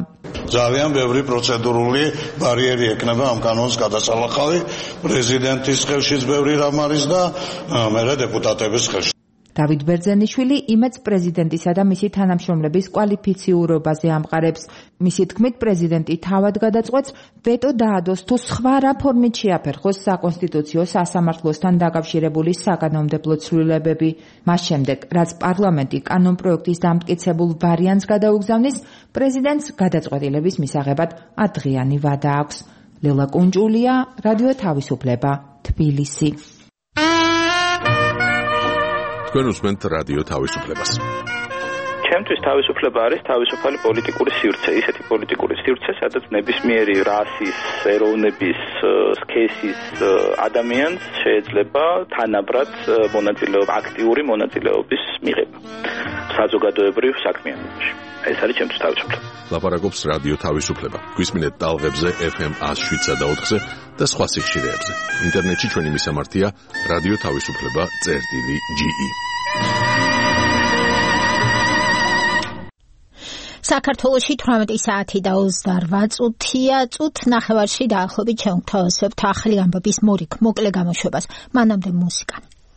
ძალიან ბევრი პროცედურული ბარიერი ექნება ამ კანონს გადასალახავი. პრეზიდენტის ხელშიც ბევრი რამ არის და მერე დეპუტატების ხელში. დავით ბერძენიშვილი იმედს პრეზიდენტისა და მისი თანამშრომლების კვალიფიციურობაზე ამყარებს. მისი თქმით, პრეზიდენტი თავად გადაწყვეტს ვეტო დაადოს თუ სხვა რა ფორმით შეაფერხოს საკონსტიტუციო სასამართლოსთან დაკავშირებული საკანონმდებლო ცვლილებები. მას შემდეგ, რაც პარლამენტი კანონპროექტის დამტკიცებულ ვარიანტს გადაუგზავნის, პრეზიდენტს გადაწყვეტილების მისაღებად ათდღიანი ვადა აქვს. ლელა კუნჭულია, რადიო თავისუფლება, თბილისი. თქვენ უსმენთ რადიო თავისუფლებას. ჩემთვის თავისუფლება არის თავისუფალი პოლიტიკური სივრცე, ისეთი პოლიტიკური სივრცე, სადაც ნებისმიერი რასის, ეროვნების, სქესის ადამიანს შეიძლება თანაბრად მონაწილეობა, აქტიური მონაწილეობის მიღება საზოგადოებრივ საქმიანობაში. ეს არის ჩემთვის თავისუფლება. ლაპარაკობს რადიო თავისუფლება. გვისმინეთ ტალღებზე ეფ ემ ათს შვიდსა და ოთხზე და სხვა სიხშირეებზე. ინტერნეტში ჩვენი მისამართია რადიო თავისუფლება წერტილი ჯი ი. საქართველოში თვრამეტი საათი და ოცდაორ წუთია. წუთ ნახევარში დაახლოებით შევთავაზებთ ახალი ამბების მორიგ მოკლე გამოშვებას. მანამდე მუსიკა.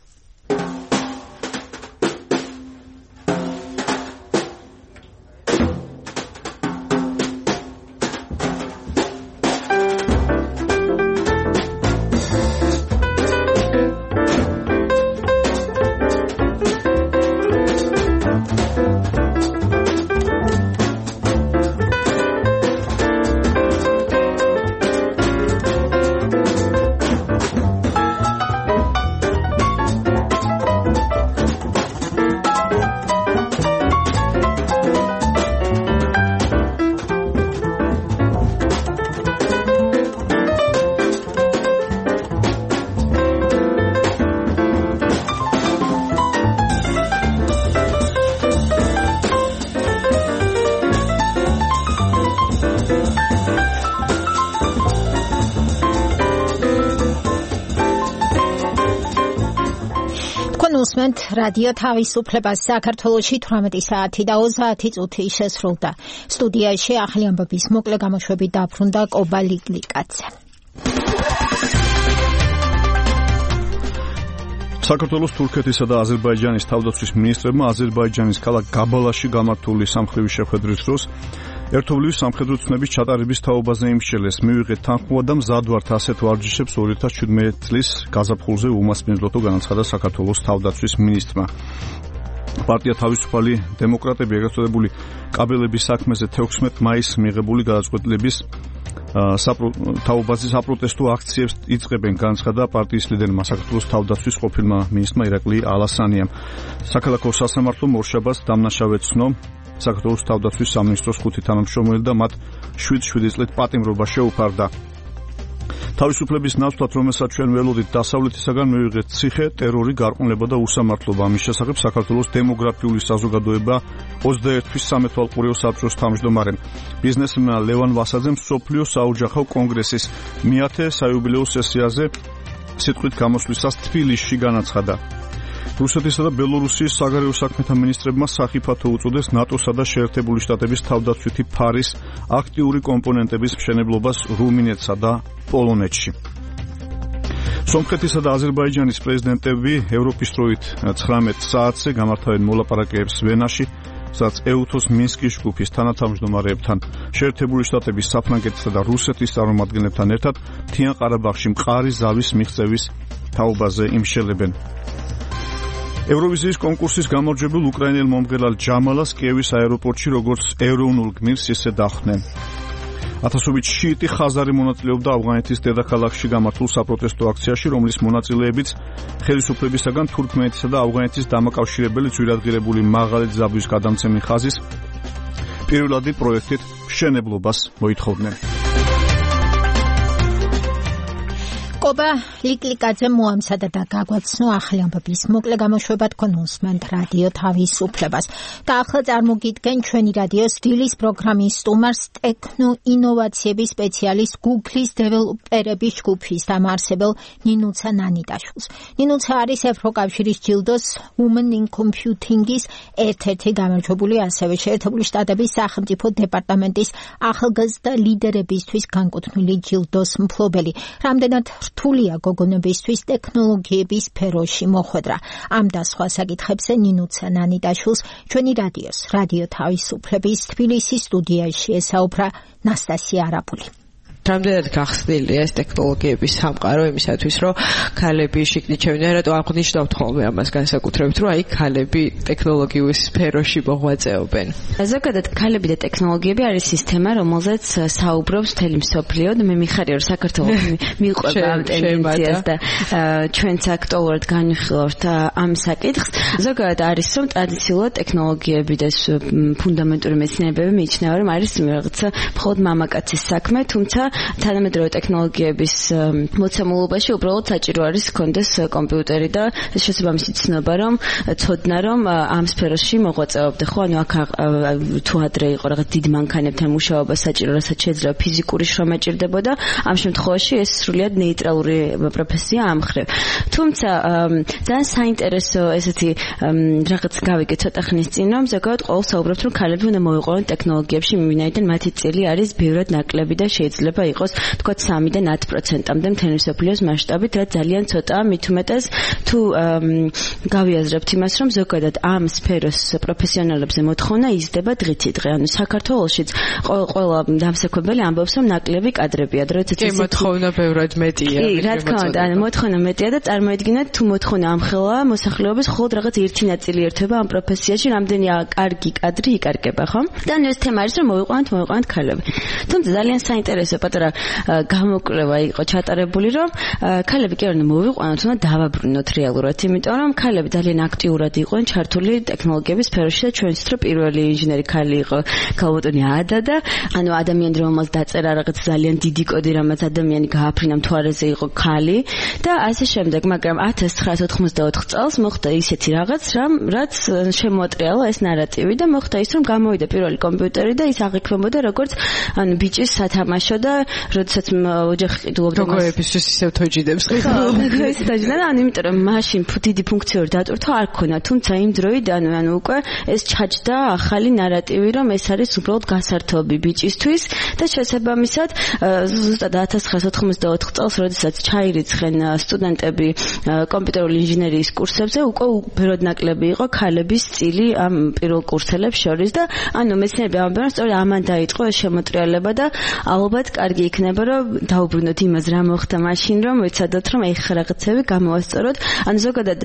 უსმენთ რადიო თავისუფლებას. საქართველოში თვრამეტი საათი და ოცდაათი წუთი შესრულდა. სტუდიაში ახალი ამბების მოკლე გამოშვებით დაბრუნდა კობა ლიგლიკაძე. საქართველოს, თურქეთისა და აზერბაიჯანის თავდაცვის მინისტრებმა აზერბაიჯანის ქალაქ გაბალაში გამართული სამხედრო შეხვედრის დროს ერთობლივი სამხედრო ცნების ჩატარების თაობაზე იმსჯელეს. მივიღეთ თანხმობა და მზად ვართ ასეთ ვარჯიშებს ორი ათას შვიდმეტი წლის გაზაფხულზე უმასპინძლო, განაცხადა საქართველოს თავდაცვის მინისტრმა. პარტია თავისუფალი დემოკრატები ეგრეთ წოდებული კაბელების საქმეზე თექვსმეტი მაისს მიღებული გადაწყვეტილების თაობაზე საპროტესტო აქციებს იწყებენ, განაცხადა პარტიის ლიდერმა საქართველოს თავდაცვის ყოფილმა მინისტრმა ირაკლი ალასანიამ. საქალაქო სასამართლომ ორშაბათს დამნაშავედ ცნო საქართველოს თავდაცვის სამინისტროს ხუთი თანამშრომელი და მათ შვიდ შვიდი წლით პატიმრობა შეუფარდა. თავისუფლების ნაცვლად, რომელსაც ჩვენ ველოდით დასავლეთისაგან, მივიღეთ ციხე, ტერორი, გარყვნილება და უსამართლობა. ამის შესახებ საქართველოს დემოგრაფიული საზოგადოება ოცდაერთთვის სამეთვალყურეო საბჭოს თავმჯდომარემ ბიზნესმენმა ლევან ვასაძემ მსოფლიო საოჯახო კონგრესის მეათე საიუბილეო სესიაზე სიტყვით გამოსვლისას თბილისში განაცხადა. რუსეთისა და ბელორუსიის საგარეო საქმეთა მინისტრებმა სახიფათო უწოდეს ნატოსა და შეერთებული შტატების თავდაცვითი ფარის აქტიური კომპონენტების მშენებლობას რუმინეთსა და პოლონეთში. სომხეთისა და აზერბაიჯანის პრეზიდენტები ევროპის დროით ცხრამეტ საათზე გამართავენ მოლაპარაკებებს ვენაში, სადაც ეუთოს მინსკის ჯგუფის თანათავმჯდომარეებთან, შეერთებული შტატების, საფრანგეთისა და რუსეთის წარმომადგენლებთან ერთად მთიან ყარაბაღში მყარი ზავის მიღწევის თაობაზე იმშელებენ. ევროვიზიის კონკურსის გამარჯვებულ უკრაინელ მომღერალ ჯამალას კიევის აეროპორტში როგორც ეროვნულ გმირს ისე დახვდნენ. ათასობით შიიტი ხაზარი მონაწილეობდა ავღანეთის დედაქალაქში გამართულ საპროტესტო აქციაში, რომლის მონაწილეებიც ხელისუფლებისაგან თურქმენეთისა და ავღანეთის დამაკავშირებელი ძვირადღირებული მაღალი ძაბვის გადამცემი ხაზის პირველადი პროექტით მშენებლობას მოითხოვდნენ. კობა ლიკლიკაძე მოამზადა და გაგვაცნო ახალი ამბების მოკლე გამოშვება თქვენ უსმენთ რადიო თავისუფლებას. და ახლა წარმოგიდგენ ჩვენი რადიოს დილის პროგრამის სტუმარს ტექნო ინოვაციების სპეციალისტ Google-ის დეველოპერების ჯგუფის დამაარსებელ ნინუცა ნანიდაშვილს. ნინუცა არის ევროკავშირის ჯილდოს Women in Computing-ის ერთ-ერთი გამარჯვებული, ასევე შეერთებული შტატების სახელმწიფო დეპარტამენტის ახალგაზრდა ლიდერებისთვის განკუთვნილი ჯილდოს მფლობელი. რამდენად რთულია გოგონებისთვის ტექნოლოგიების სფეროში მოხვედრა. ამ და სხვა საკითხებზე ნინუცა ნანიდაშვილს ჩვენი რადიოს რადიო თავისუფლების თბილისის სტუდიაში ესაუბრა ნასტასია არაბული. რამდენად გახსნილია ეს ტექნოლოგიების სამყარო იმისათვის, რომ ქალები შიგნით შევიდნენ, რატო აღნიშნავთ ხოლმე ამას განსაკუთრებით, რომ აი ქალები ტექნოლოგიურ სფეროში მოღვაწეობენ. ზოგადად ქალები და ტექნოლოგიები არის სისტემა, რომელზეც საუბრობს მთელი მსოფლიო. მე მიხარია, რომ საქართველოს მიყვება ამ ტენდენციას და ჩვენც აქტუალურად განვიხილავთ ამ საკითხს. ზოგადად არის, რომ ტრადიციულად ტექნოლოგიები და ფუნდამენტური მეცნიერებები მიიჩნევა, რომ არის რაღაცა მხოლოდ მამაკაცის საქმე, თუმცა თანამედროვე ტექნოლოგიების მოცემულობაში უბრალოდ საჭირო არის კონდეს კომპიუტერი და შესაბამისი ცნობა, რომ ცოდნა, რომ ამ სფეროში მოღვაწეობდე. ხო, ანუ აქ თუ ადრე იყო რაღაც დიდ მანქანებთან მუშაობა საჭირო, რასაც შეიძლება ფიზიკური შრომა ჭირდებოდა, ამ შემთხვევაში ეს სრულიად ნეიტრალური პროფესია ამხრივ. თუმცა ძალიან საინტერესო ესეთი რაღაც გავიგე ცოტა ხნის წინ, რომ ზოგადად ყოველს საუბრობთ, რომ ქალები უნდა მოიყვანონ ტექნოლოგიებში, ვინაიდან მათი წილი არის ბევრად ნაკლები და შეიძლება იყოს თქვა სამი და ათი პროცენტამდე მთელი მსოფლიოს მასშტაბით, რაც ძალიან ცოტაა, მით უმეტეს თუ გავიაზრებთ იმას, რომ ზოგადად ამ სფეროს პროფესიონალებზე მოთხოვნა იზრდება დღითი დღე. ანუ საქართველოშიც ყველა დამსაქმებელი ამბობს, რომ ნაკლები კადრებია, როდესაც კი მოთხოვნა ბევრად მეტია. კი, რა თქმა უნდა, ანუ მოთხოვნა მეტია და წარმოიდგინეთ, თუ მოთხოვნა ამხელა მოსახლეობის მხოლოდ რაღაც ერთი ნაწილი ერთვება ამ პროფესიაში, რამდენი კარგი კადრი იკარგება, ხო? და ეს თემა არის, რომ მოვიყვანოთ, მოვიყვანოთ ქალები. თუმცა ძალიან საინტერესო პატარა გამოკვლევა იყო ჩატარებული, რომ ქალები კი არ უნდა მოვიყვანოთ, უნდა დავაბრუნოთ რეალურად, იმიტომ რომ ქალები ძალიან აქტიურად იყვნენ ჩართული ტექნოლოგიების სფეროში და ჩვენც თრო პირველი ინჟინერი ქალი იყო ქალბატონი ადა და ანუ ადამიანი რომელს დაწერა რაღაც ძალიან დიდი კოდი, რამაც ადამიანი გააფრინა მთვარეზე იყო ქალი და ასე შემდეგ, მაგრამ ათას ცხრაასი ოთხმოცდაოთხ წელს მოხდა ისეთი რაღაც, რაც შემოატრიალა ეს ნარატივი და მოხდა ის, რომ გამოვიდა პირველი კომპიუტერი და ის აღიქვამოდა როგორც ანუ ბიჭის სათამაშო და როდესაც ოჯახი ყიდულობდა მას გოგოებისთვის ისევ თოჯიდებს ხო, ეს დაჯდა და ანუ იმიტომ რომ მაშინ დიდი ფუნქციური დატვირთვა არ ქონა, თუმცა იმ დროიდან ანუ უკვე ეს ჩაჯდა ახალი ნარატივი, რომ ეს არის უბრალოდ გასართობი ბიჭისთვის და შესაბამისად ზუსტად ათას ცხრაასი ოთხმოცდაოთხ წელს, როდესაც ჩაირიცხენ სტუდენტები კომპიუტერული ინჟინერიის კურსებზე, უკვე უბრალოდ ნაკლები იყო ქალების წილი ამ პირველ კურსელებს შორის და ანუ მეცნიერები ამბობენ, რომ სწორედ ამან დაიწყო ეს შემოტრიალება და ალბათ კარგი იქნება, რომ დაუბრუნოთ იმას, რა მოხდა მაშინ, რომ ვეცადოთ, რომ ეხლა რაღაცები გამოვასწოროთ. ანუ ზოგადად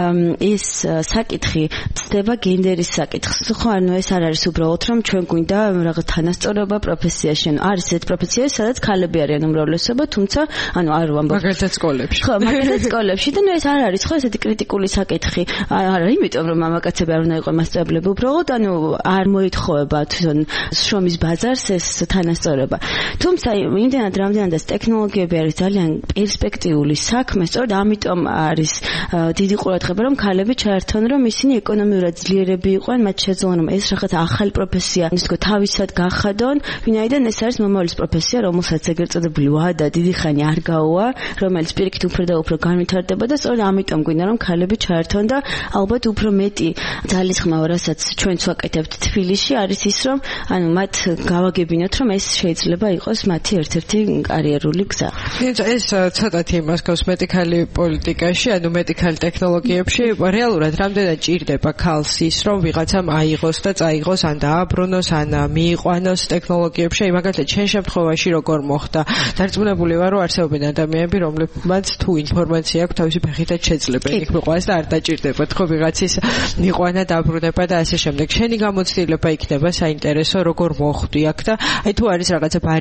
ეს საკითხი ცდება გენდერის საკითხს. ხო, ანუ ეს არ არის უბრალოდ, რომ ჩვენ გვინდა რაღაც თანასწორობა პროფესიაში. ანუ არის ეს პროფესია, სადაც ქალები არიან უმრავლესობა, თუმცა ანუ არ ვამბობ. მაგალითად სკოლებში. ხო, მაგალითად სკოლებში და ნუ ეს არ არის ხო ესეთი კრიტიკული საკითხი. არა, იმიტომ რომ მამაკაცები არ უნდა იყვნენ მასწავლებლები, უბრალოდ ანუ არ მოითხოვება თვითონ შრომის ბაზარს ეს თანასწორობა. თუმცა იმდენად რამდენად ეს ტექნოლოგიები არის ძალიან პერსპექტიული საქმე, სწორედ ამიტომ არის დიდი ყურადღება, რომ ქალები ჩაერთონ, რომ ისინი ეკონომიურად ძლიერები იყვნენ, მათ შეძლონ რომ ეს რაღაც ახალი პროფესია, ისე თქო, თავისად გახადონ, ვინაიდან ეს არის მომავლის პროფესია, რომელსაც ეგრეთ წოდებული ვადა დიდი ხანი არ გაუვა, რომელიც პირიქით უფრო და უფრო განვითარდება და სწორედ ამიტომ გვინდა რომ ქალები ჩაერთონ და ალბათ უფრო მეტი ძალისხმევა, რასაც ჩვენც ვაკეთებთ თბილისში, არის ის, რომ ანუ მათ გავაგებინოთ, რომ ეს შეიძლება იყოს მათი ერთ-ერთი კარიერული გზა. ეს ცოტათი იმას გავს მედიკალი პოლიტიკაში, ანუ მედიკალ ტექნოლოგიებში, რეალურად რამდენად ჭირდება ქალს ის, რომ ვიღაცამ აიღოს და წაიღოს, ან დააბრუნოს, ან მიიყვანოს ტექნოლოგიებში. აი მაგალითად, შენ შემთხვევაში როგორ მოხდა? დარწმუნებული ვარ, რომ არსებობენ ადამიანები, რომლებმაც თუ ინფორმაცია აქვს თავისი ფეხითაც შეძლებენ იქ მიყვანს და არ დაჭირდებათ ხო ვიღაცის მიიყვანა, დაბრუნება და ასე შემდეგ. შენი გამოცდილება იქნება საინტერესო, როგორ მოხვდი აქ და აი თუ არის რაღაცა ბარიერები,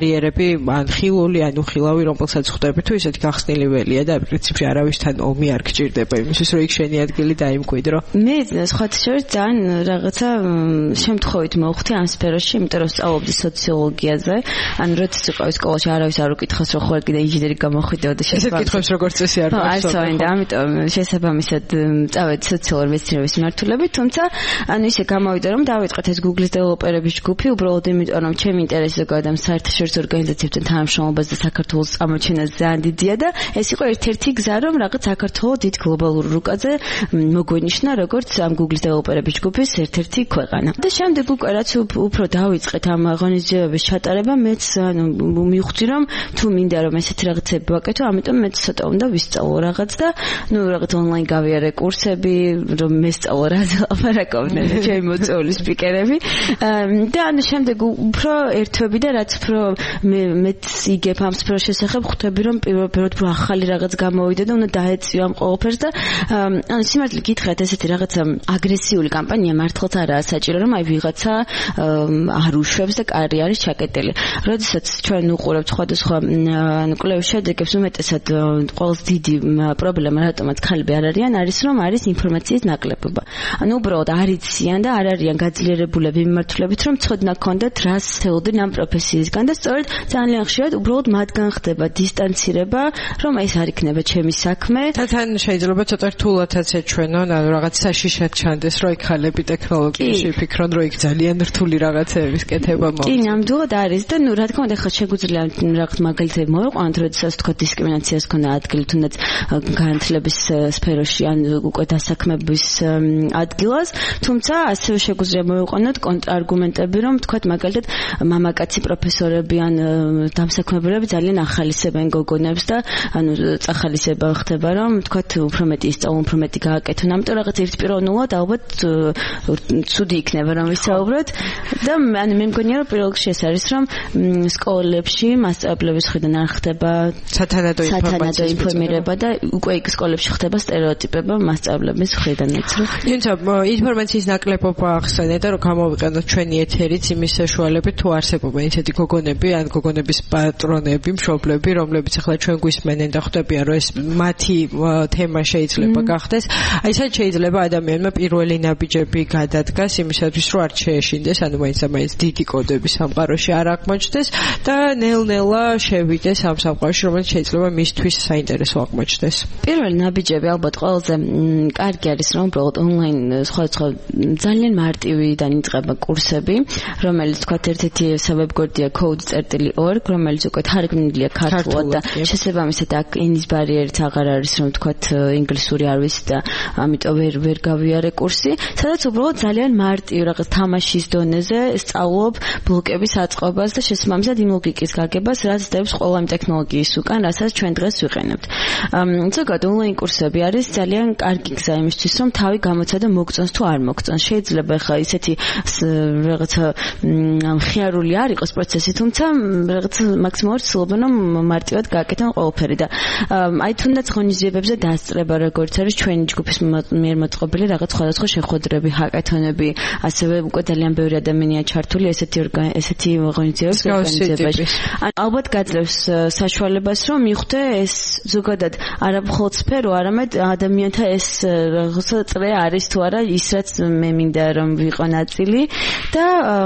ან ხილული ან უხილავი რომელსაც ხვდები თუ ისეთი გახსნილი ველია და პრინციპში არავისთან ომი არ გჭირდება იმისთვის რომ იქ შენი ადგილი დაიმკვიდრო. მე სხვათა შორის ძალიან რაღაცა შემთხვევით მოვხვდი ამ სფეროში, იმიტომ რომ სწავლობდი სოციოლოგიაზე, ან როდესაც ვიყავი სკოლაში არავის არ უკითხავს რომ ხოლმე კიდე ინჟინერი გამოხვიდეო და შესაბამისად ესეთ კითხვებს როგორც წესი არ გასწავლენ და ამიტომ შესაბამისად წავედი სოციალური მეცნიერების მიმართულებით, თუმცა ანუ ისე გამოვიდა რომ დავიწყეთ ეს Google-ის დეველოპერების ჯგუფი, უბრალოდ იმიტომ რომ ჩემი ინტერესი ზოგადად ამ საერთაშორისო ორგანიზაციებთან თანამშრომლობაზე და საქართველოს წამოჩენას ძალიან დიდია და ეს იყო ერთ-ერთი გზა რომ რაღაც საქართველოს დიდ გლობალურ რუკაზე მოგვენიშნა როგორც ამ Google-ის დეველოპერების ჯგუფის ერთ-ერთი ქვეყანა. და შემდეგ უკვე რაც უფრო დავიწყეთ ამ ღონისძიებების ჩატარება, მეც ანუ მივხვდი რომ თუ მინდა რომ ესეთი რაღაცები ვაკეთო, ამიტომ მეც ცოტა უნდა ვისწავლო რაღაც და ნუ რაღაც ონლაინ გავიარე კურსები, რომ მესწავლო რა ლაპარაკობდნენ ჩემი მოწვეული სპიკერები. და ანუ შემდეგ უფრო ერთვები და რაც უფრო მეც იგებ ამ სფეროს შესახებ ხვდები რომ პირველად უფრო ახალი რაღაც გამოვიდა და უნდა დაეწიო ამ ყველაფერს და ანუ სიმართლე გითხრათ ესეთი რაღაცა აგრესიული კამპანია მართლაც არაა საჭირო რომ აი ვიღაცა არ უშვებს და კარი არის ჩაკეტილი. როდესაც ჩვენ უყურებთ სხვადასხვა ანუ კვლევის შედეგებს უმეტესად ყველაზე დიდი პრობლემა რატომაც ხალხი არ არიან არის რომ არის ინფორმაციის ნაკლებობა. ანუ უბრალოდ არ იციან და არ არიან გაძლიერებულები მიმართულებით რომ ცოდნა ქონდეთ რას თეოდენ ამ პროფესიისგან და სწორედ ძალიან ხშირად უბრალოდ მათგან ხდება დისტანცირება რომ ეს არ იქნება ჩემი საქმე. თან შეიძლება ცოტა რთულადაც ეჩვენონ ანუ რაღაც საშიშად ჩანდეს რომ იქ ხალები ტექნოლოგიაში ფიქრონ რომ იქ ძალიან რთული რაღაცების კეთება მოხდეს. კი, ნამდვილად არის და ნუ რა თქმა უნდა ხა შეგვიძლია რაღაც მაგალითები მოვიყვანოთ, როდესაც თქვა დისკრიმინაციას ქონა ადგილი თუნდაც განათლების სფეროში ან უკვე დასაქმების ადგილას, თუმცა ასევე შეგვიძლია მოვიყვანოთ კონტრარგუმენტები, რომ თქვა მაგალითად მამაკაცი პროფესორები ან დამსაქმებელები ძალიან ახალისებენ გოგონებს და ანუ წახალისება ხდება, რომ თქვა უფრო მეტი ისწავლონ, უფრო მეტი გააკეთონ, ამიტომ რაღაც ერთპიროვნულად ალბათ ცუდი იქნება რომ ვისაუბროთ და ანუ მე მგონია რომ პირველ რიგში ეს არის რომ სკოლებში მასწავლებლების მხრიდან არ ხდება სათანადო ინფორმირება და უკვე იქ სკოლებში ხდება სტერეოტიპება მასწავლებლების მხრიდანაც რომ თუმცა ინფორმაციის ნაკლებობა ახსენე და რომ გამოვიყენოთ ჩვენი ეთერიც იმის საშუალებით თუ არსებობენ ისეთი გოგონები ან გოგონების პატრონები მშობლები რომლებიც ახლა ჩვენ გვისმენენ და ხვდებიან რომ ეს მათი თემა შეიძლება გახდეს აი სად შეიძლება ადამიანმა პირველი ნაბიჯები გადადგას იმისათვის რომ არ შეეშინდეს ანუ მაინც და მაინც დიდი კოდები სამყაროში არ აღმოჩნდეს და ნელ-ნელა შევიდეს ამ სამყაროში რომელიც შეიძლება მისთვის საინტერესო აღმოჩნდეს. პირველი ნაბიჯები ალბათ ყველაზე კარგი არის რომ უბრალოდ ონლაინ სხვადასხვა ძალიან მარტივი დაიწყება კურსები რომელიც თქვა ერთ-ერთი ვებგვერდია code.org რომელიც უკვე თარგმნილია ქართულად და შესაბამისად აქ ენის ბარიერიც აღარ არის რომ თქვა ინგლისური არ ვიცი და ამიტომ ვერ ვერ გავიარე კურსი სადაც უბრალოდ ძალიან მარტივი რაღაც თამაშის დონეზე სწავლობ ბლოკების აწყობას და შესაბამისად იმ ლოგიკის გაგებას რაც დებს ყველა იმ ტექნოლოგიის უკან რასაც ჩვენ დღეს ვიყენებთ. ზოგადად ონლაინ კურსები არის ძალიან კარგი გზა იმისთვის რომ თავი გამოცადა მოგწონს თუ არ მოგწონს. შეიძლება ხა ისეთი რაღაცა მხიარული არ იყოს პროცესი თუმცა რაღაც მაქსიმალურად ცდილობენ რომ მარტივად გააკეთონ ყველაფერი და აი თუნდაც ღონისძიებებზე დასწრება როგორც არის ჩვენი ჯგუფის მიერ მოწყობილი რაღაც სხვადასხვა შეხვედრები, ჰაკათონები, ასევე უკვე ძალიან ბევრი ადამიანია ჩართული ესეთი ესეთი ღონისძიებების ორგანიზებაში. ალბათ გაძლევს საშუალებას რომ მიხვდე ეს ზოგადად არა მხოლოდ სფერო, არამედ ადამიანთა ეს რაღაცა წრე არის თუ არა ის რაც მე მინდა რომ ვიყო ნაწილი და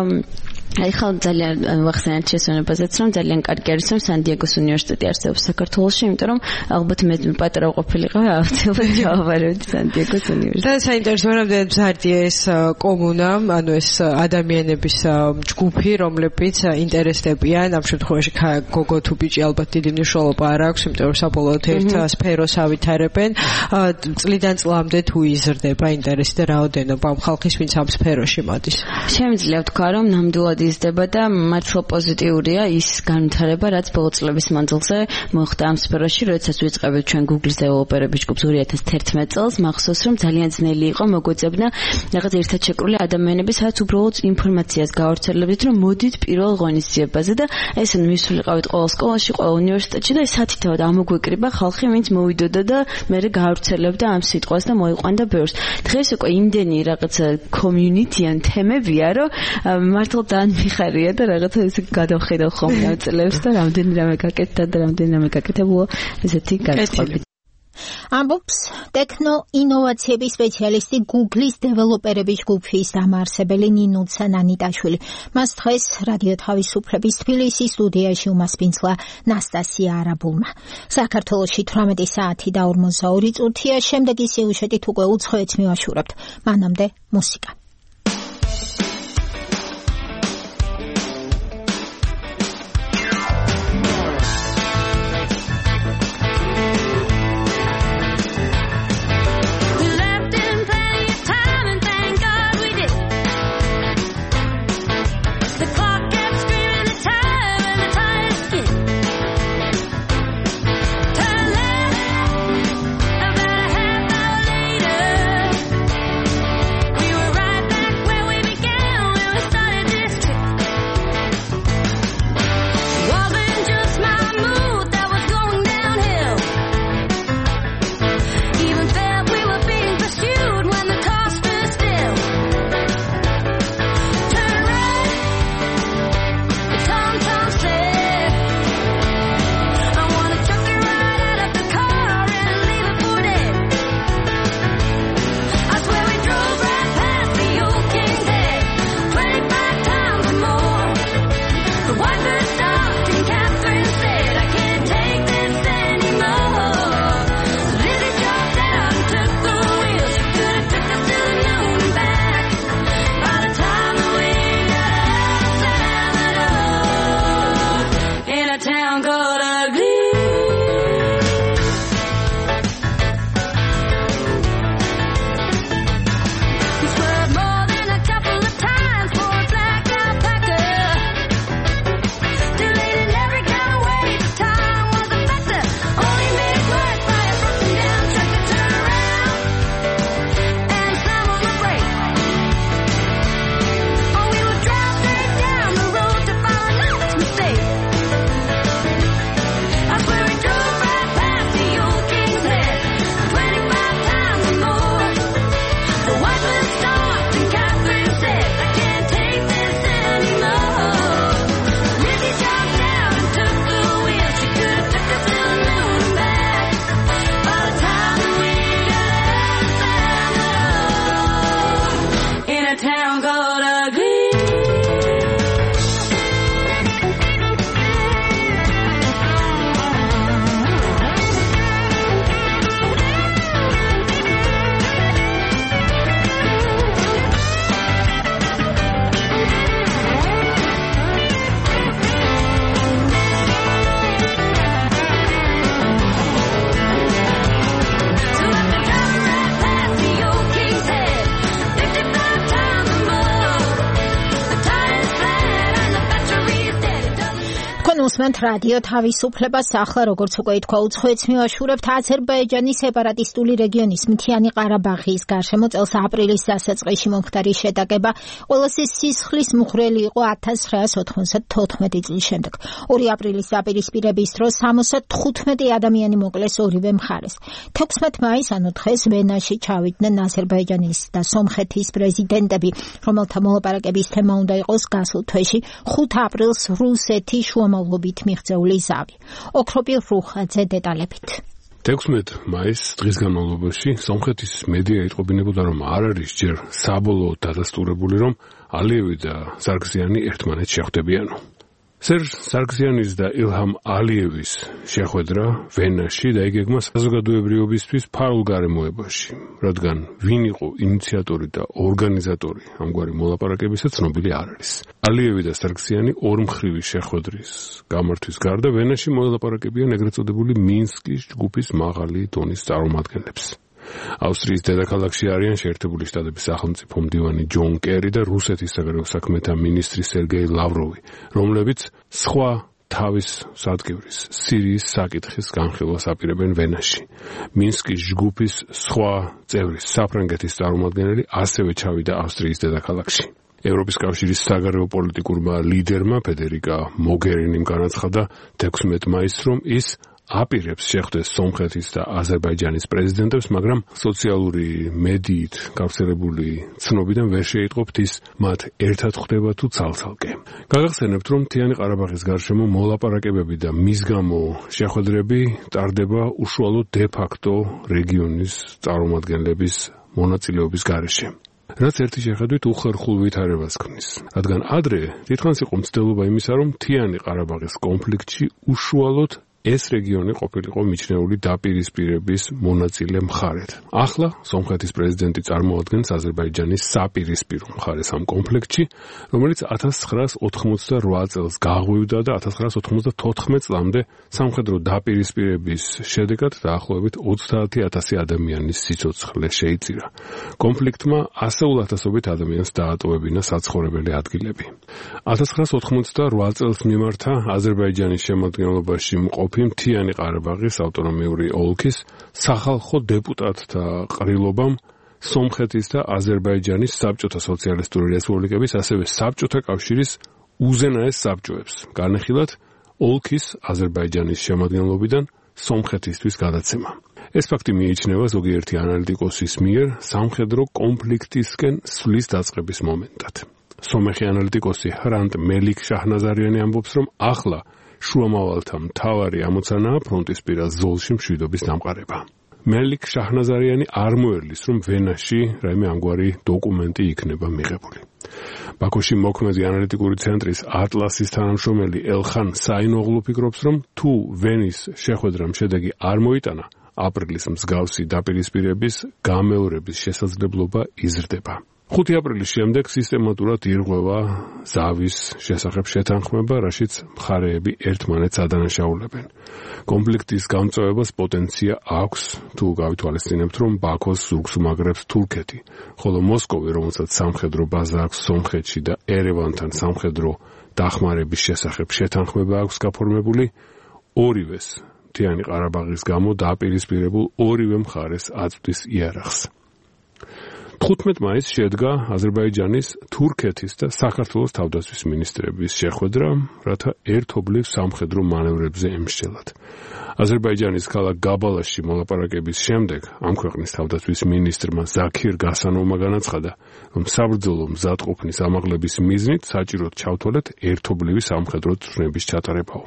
აი ხალ ძალიან ვახსენეთ შესვენებაზეც რომ ძალიან კარგი არის რომ სან-დიეგოს უნივერსიტეტი არსებობს საქართველოში, იმიტომ რომ ალბათ მე პატარა ყოფილიყავი ავთილად ჯავაბარებდი სან-დიეგოს უნივერსიტეტში. და საინტერესო რამდენად მზარდია ეს კომუნა, ანუ ეს ადამიანების ჯგუფი, რომლებიც ინტერესდებიან ამ შემთხვევაში გოგო თუ ბიჭი ალბათ დიდი მნიშვნელობა არ აქვს, იმიტომ რომ საბოლოოდ ერთ სფეროს ავითარებენ. წლიდან წლამდე თუ იზრდება ინტერესი და რაოდენობა ამ ხალხის ვინც ამ სფეროში მოდის. შემიძლია ვთქვა რომ ნამდვილად იზრდება და მართლა პოზიტიურია ის განვითარება, რაც ბოლო წლების მანძილზე მოხდა ამ სფეროში, როდესაც ვიწყებთ ჩვენ Google-ის დეველოპერების ჯგუფს ორი ათას თერთმეტ წელს, მახსოვს რომ ძალიან ძნელი იყო მოგვეძებნა რაღაც ერთად შეკრული ადამიანები, სადაც უბრალოდ ინფორმაციას გავრცელებდით, რომ მოდით პირველ ღონისძიებაზე და ესე მისულიყავით ყოველ სკოლაში, ყოველ უნივერსიტეტში და სათითაოდ ამოგვეკრიბა ხალხი, ვინც მოვიდოდა და მე გავრცელებდა ამ სიტყვას და მოიყვანდა ბევრს. დღეს უკვე იმდენი რაღაც community-ან თემებია, რომ მართლა ძალიან მიხარია და რაღაცა ისე გადავხედავ ხოლმე ამ წლებს და რამდენი რამე გაკეთდა და რამდენი რამე გაკეთებულა ესეთი გაწყობი. ამბობს ტექნო-ინოვაციების სპეციალისტი Google-ის დეველოპერების ჯგუფის დამაარსებელი ნინუცა ნანიტაშვილი. მას დღეს რადიო თავისუფლების თბილისის სტუდიაში უმასპინძლა ნასტასია არაბულმა. საქართველოში თვრამეტი საათი და ორმოცდაორი წუთია. შემდეგი სიუჟეტით უკვე უცხოეთს მივაშურებთ. მანამდე მუსიკა. უსმენთ რადიო თავისუფლებას. ახლა როგორც უკვე ითქვა, უცხოეთს მივაშურებთ. აზერბაიჯანის სეპარატისტული რეგიონის მთიანი ყარაბაღის გარშემო წელს აპრილის დასაწყისში მომხდარი შეტაკება ყველაზე სისხლის მუხრელი იყო ათას ცხრაას ოთხმოცდათოთხმეტი წლის შემდეგ. ორი აპრილის დაპირისპირების დროს სამოცდათხუთმეტი ადამიანი მოკლეს ორივე მხარეს. თექვსმეტ მაისს, ანუ დღეს, ვენაში ჩავიდნენ აზერბაიჯანის და სომხეთის პრეზიდენტები, რომელთა მოლაპარაკების თემა უნდა იყოს გასულ თვეში ხუთ აპრილს რუსეთის შუამავლობით მიღწეული ზავი. ოქროპირ რუხაძე დეტალებით. თექვსმეტ მაისს დღის განმავლობაში სომხეთის მედია იტყობინებოდა, რომ არ არის ჯერ საბოლოოდ დადასტურებული, რომ ალიევი და სარგზიანი ერთმანეთს შეხვდებიანო. სერჟ სარგზიანის და ილჰამ ალიევის შეხვედრა ვენაში დაიგეგმა საზოგადოებრიობისთვის ფარულ გარემოებაში, რადგან ვინ იყო ინიციატორი და ორგანიზატორი ამგვარი მოლაპარაკებისა ცნობილი არ არის. ალიევი და სარგზიანი ორმხრივი შეხვედრის გამართვის გარდა ვენაში მოლაპარაკებიან ეგრეთ წოდებული მინსკის ჯგუფის მაღალი დონის წარმომადგენლებს. ავსტრიის დედაქალაქში არიან შეერთებული შტატების სახელმწიფო მდივანი ჯონ კერი და რუსეთის საგარეო საქმეთა მინისტრი სერგეი ლავროვი, რომლებიც სხვა თავის სადგევრის სირიის საკითხის განხილვას აპირებენ ვენაში. მინსკის ჯგუფის სხვა წევრი საფრანგეთის წარმომადგენელი ასევე ჩავიდა ავსტრიის დედაქალაქში. ევროპის კავშირის საგარეო პოლიტიკურმა ლიდერმა ფედერიკა მოგერინიმ განაცხადა თექვსმეტ მაისს, რომ ის აპირებს შეხვდეს სომხეთის და აზერბაიჯანის პრეზიდენტებს, მაგრამ სოციალური მედიით გავრცელებული ცნობიდან ვერ შეიტყობთ ის მათ ერთად ხვდება თუ ცალ-ცალკე. გაგახსენებთ, რომ მთიანი ყარაბაღის გარშემო მოლაპარაკებები და მის გამო შეხვედრები ტარდება უშუალოდ დე-ფაქტო რეგიონის წარმომადგენლების მონაწილეობის გარეშე. რაც ერთი შეხედვით უხერხულ ვითარებას ქმნის, რადგან ადრე თითქოს იყო მცდელობა იმისა, რომ მთიანი ყარაბაღის კონფლიქტში უშუალოდ ეს რეგიონი ყოფილიყო მიჩნეული დაპირისპირების მონაწილე მხარედ. ახლა სომხეთის პრეზიდენტი წარმოადგენს აზერბაიჯანის საპირისპირო მხარეს ამ კონფლიქტში, რომელიც ათას ცხრაას ოთხმოცდარვა წელს გაღვივდა და ათას ცხრაას ოთხმოცდათოთხმეტ წლამდე სამხედრო დაპირისპირების შედეგად დაახლოებით ოცდაათი ათასი ადამიანის სიცოცხლე შეიწირა. კონფლიქტმა ასეულ ათასობით ადამიანს დაატოვებინა საცხოვრებელი ადგილები. ათას ცხრაას ოთხმოცდარვა წელს მიმართა აზერბაიჯანის შემადგენლობაში მყოფ მთიანი ყარაბაღის ავტონომიური ოლქის სახალხო დეპუტატთა ყრილობამ სომხეთის და აზერბაიჯანის საბჭოთა სოციალისტური რესპუბლიკების, ასევე საბჭოთა კავშირის უზენაეს საბჭოებს განეხილათ ოლქის აზერბაიჯანის შემადგენლობიდან სომხეთისთვის გადაცემა. ეს ფაქტი მიიჩნევა ზოგიერთი ანალიტიკოსის მიერ სამხედრო კონფლიქტისკენ სვლის დაწყების მომენტად. სომეხი ანალიტიკოსი hrant melik-shahnazariani ამბობს, რომ ახლა შუამავალთა მთავარი ამოცანაა ფრონტისპირა ზოლში მშვიდობის დამყარება. melik-shahnazariani არ მოერლის, რომ ვენაში რაიმე ამგვარი დოკუმენტი იქნება მიღებული. ბაქოში მოქმედი ანალიტიკური ცენტრის ატლასის თანამშრომელი ელხან საინოღლუ ფიქრობს, რომ თუ ვენის შეხვედრამ შედეგი არ მოიტანა, აპრილის მსგავსი დაპირისპირების გამეორების შესაძლებლობა იზრდება. ხუთი აპრილის შემდეგ სისტემატურად ირღვევა ზავის შესახებ შეთანხმება, რაშიც მხარეები ერთმანეთს ადანაშაულებენ. კონფლიქტის გამწვევებას პოტენცია აქვს, თუ გავითვალისწინებთ, რომ ბაქოს ზურგს უმაგრებს თურქეთი, ხოლო მოსკოვი, რომელსაც სამხედრო ბაზა აქვს სომხეთში და ერევანთან სამხედრო დახმარების შესახებ შეთანხმება აქვს გაფორმებული, ორივეს მთიანი ყარაბაღის გამო დაპირისპირებულ ორივე მხარეს აწვდის იარაღს. თხუთმეტ მაისს შედგა აზერბაიჯანის, თურქეთის და საქართველოს თავდაცვის მინისტრების შეხვედრა, რათა ერთობლივ სამხედრო მანევრებზე ემსჯელათ. აზერბაიჯანის ქალაქ გაბალაში მოლაპარაკების შემდეგ ამ ქვეყნის თავდაცვის მინისტრმა ზაქირ გასანოვმა განაცხადა, რომ საბრძოლო მზადყოფნის ამაღლების მიზნით საჭიროდ ჩავთვალეთ ერთობლივი სამხედრო წვრთნების ჩატარებაო.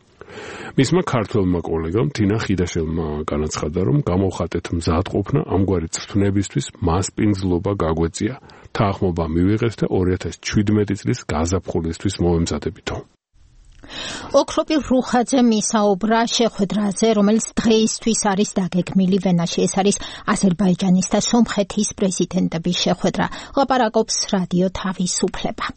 მისმა ქართველმა კოლეგამ თინა ხიდაშელმა განაცხადა, რომ გამოვხატეთ მზადყოფნა ამგვარი წვრთნებისთვის მასპინძლობა გაგვეწია, თანხმობა მივიღეთ და ორი ათას შვიდმეტი წლის გაზაფხულისთვის მოვემზადებითო. ოქროპირ რუხაძემ ისაუბრა შეხვედრაზე, რომელიც დღეისთვის არის დაგეგმილი ვენაში. ეს არის აზერბაიჯანის და სომხეთის პრეზიდენტების შეხვედრა. ლაპარაკობს რადიო თავისუფლება.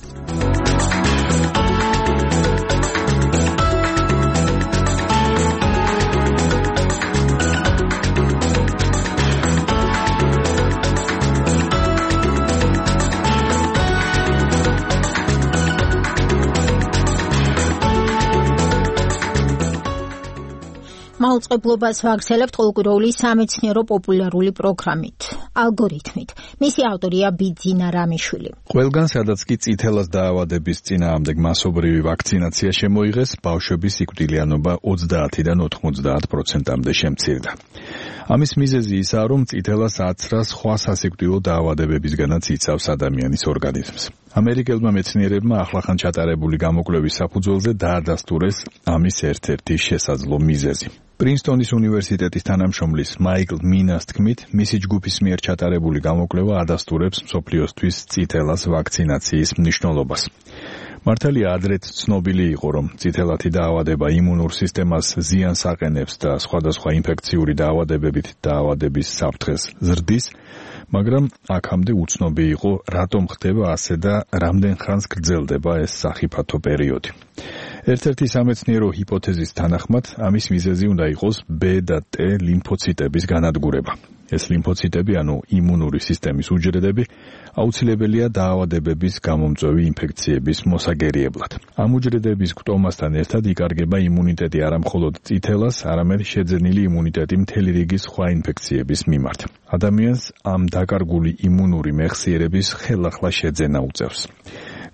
მაუწყებლობას ვაგრძელებთ ყოველკვირეული სამეცნიერო პოპულარული პროგრამით, ალგორითმით. მისი ავტორია ბიძინა რამიშვილი. ყველგან სადაც კი წითელას დაავადების წინააღმდეგ მასობრივი ვაქცინაცია შემოიღეს, ბავშვების სიკვდილიანობა ოცდაათიდან ოთხმოცდაათ პროცენტამდე შემცირდა. ამის მიზეზი ისაა, რომ წითელას აცრა სხვა სასიკვდილო დაავადებებისგანაც იცავს ადამიანის ორგანიზმს. ამერიკელმა მეცნიერებმა ახლახან ჩატარებული გამოკვლევის საფუძველზე დაადასტურეს ამის ერთ-ერთი შესაძლო მიზეზი. პრინსტონის უნივერსიტეტის თანამშრომლის მაიკლ მინას თქმით, მისი ჯგუფის მიერ ჩატარებული გამოკვლევა ადასტურებს მსოფლიოსთვის წითელას ვაქცინაციის მნიშვნელობას. მართალია ადრეც ცნობილი იყო, რომ წითელათი დაავადება იმუნურ სისტემას ზიანს აყენებს და სხვადასხვა ინფექციური დაავადებებით დაავადების საფრთხეს ზრდის, მაგრამ აქამდე უცნობი იყო, რატომ ხდება ასე და რამდენ ხანს გრძელდება ეს სახიფათო პერიოდი. ერთ-ერთი სამეცნიერო ჰიპოთეზის თანახმად, ამის მიზეზი უნდა იყოს B და T ლიმფოციტების განადგურება. ეს ლიმფოციტები, ანუ იმუნური სისტემის უჯრედები, აუცილებელია დაავადებების გამომწვევი ინფექციების მოსაგერიებლად. ამ უჯრედების გვტომასთან ერთად იკარგება იმუნიტეტი არა მხოლოდ წითელას, არამედ შეძენილი იმუნიტეტი მთელი რიგი სხვა ინფექციების მიმართ. ადამიანს ამ დაკარგული იმუნური მეხსიერების ხელახლა შეძენა უწევს.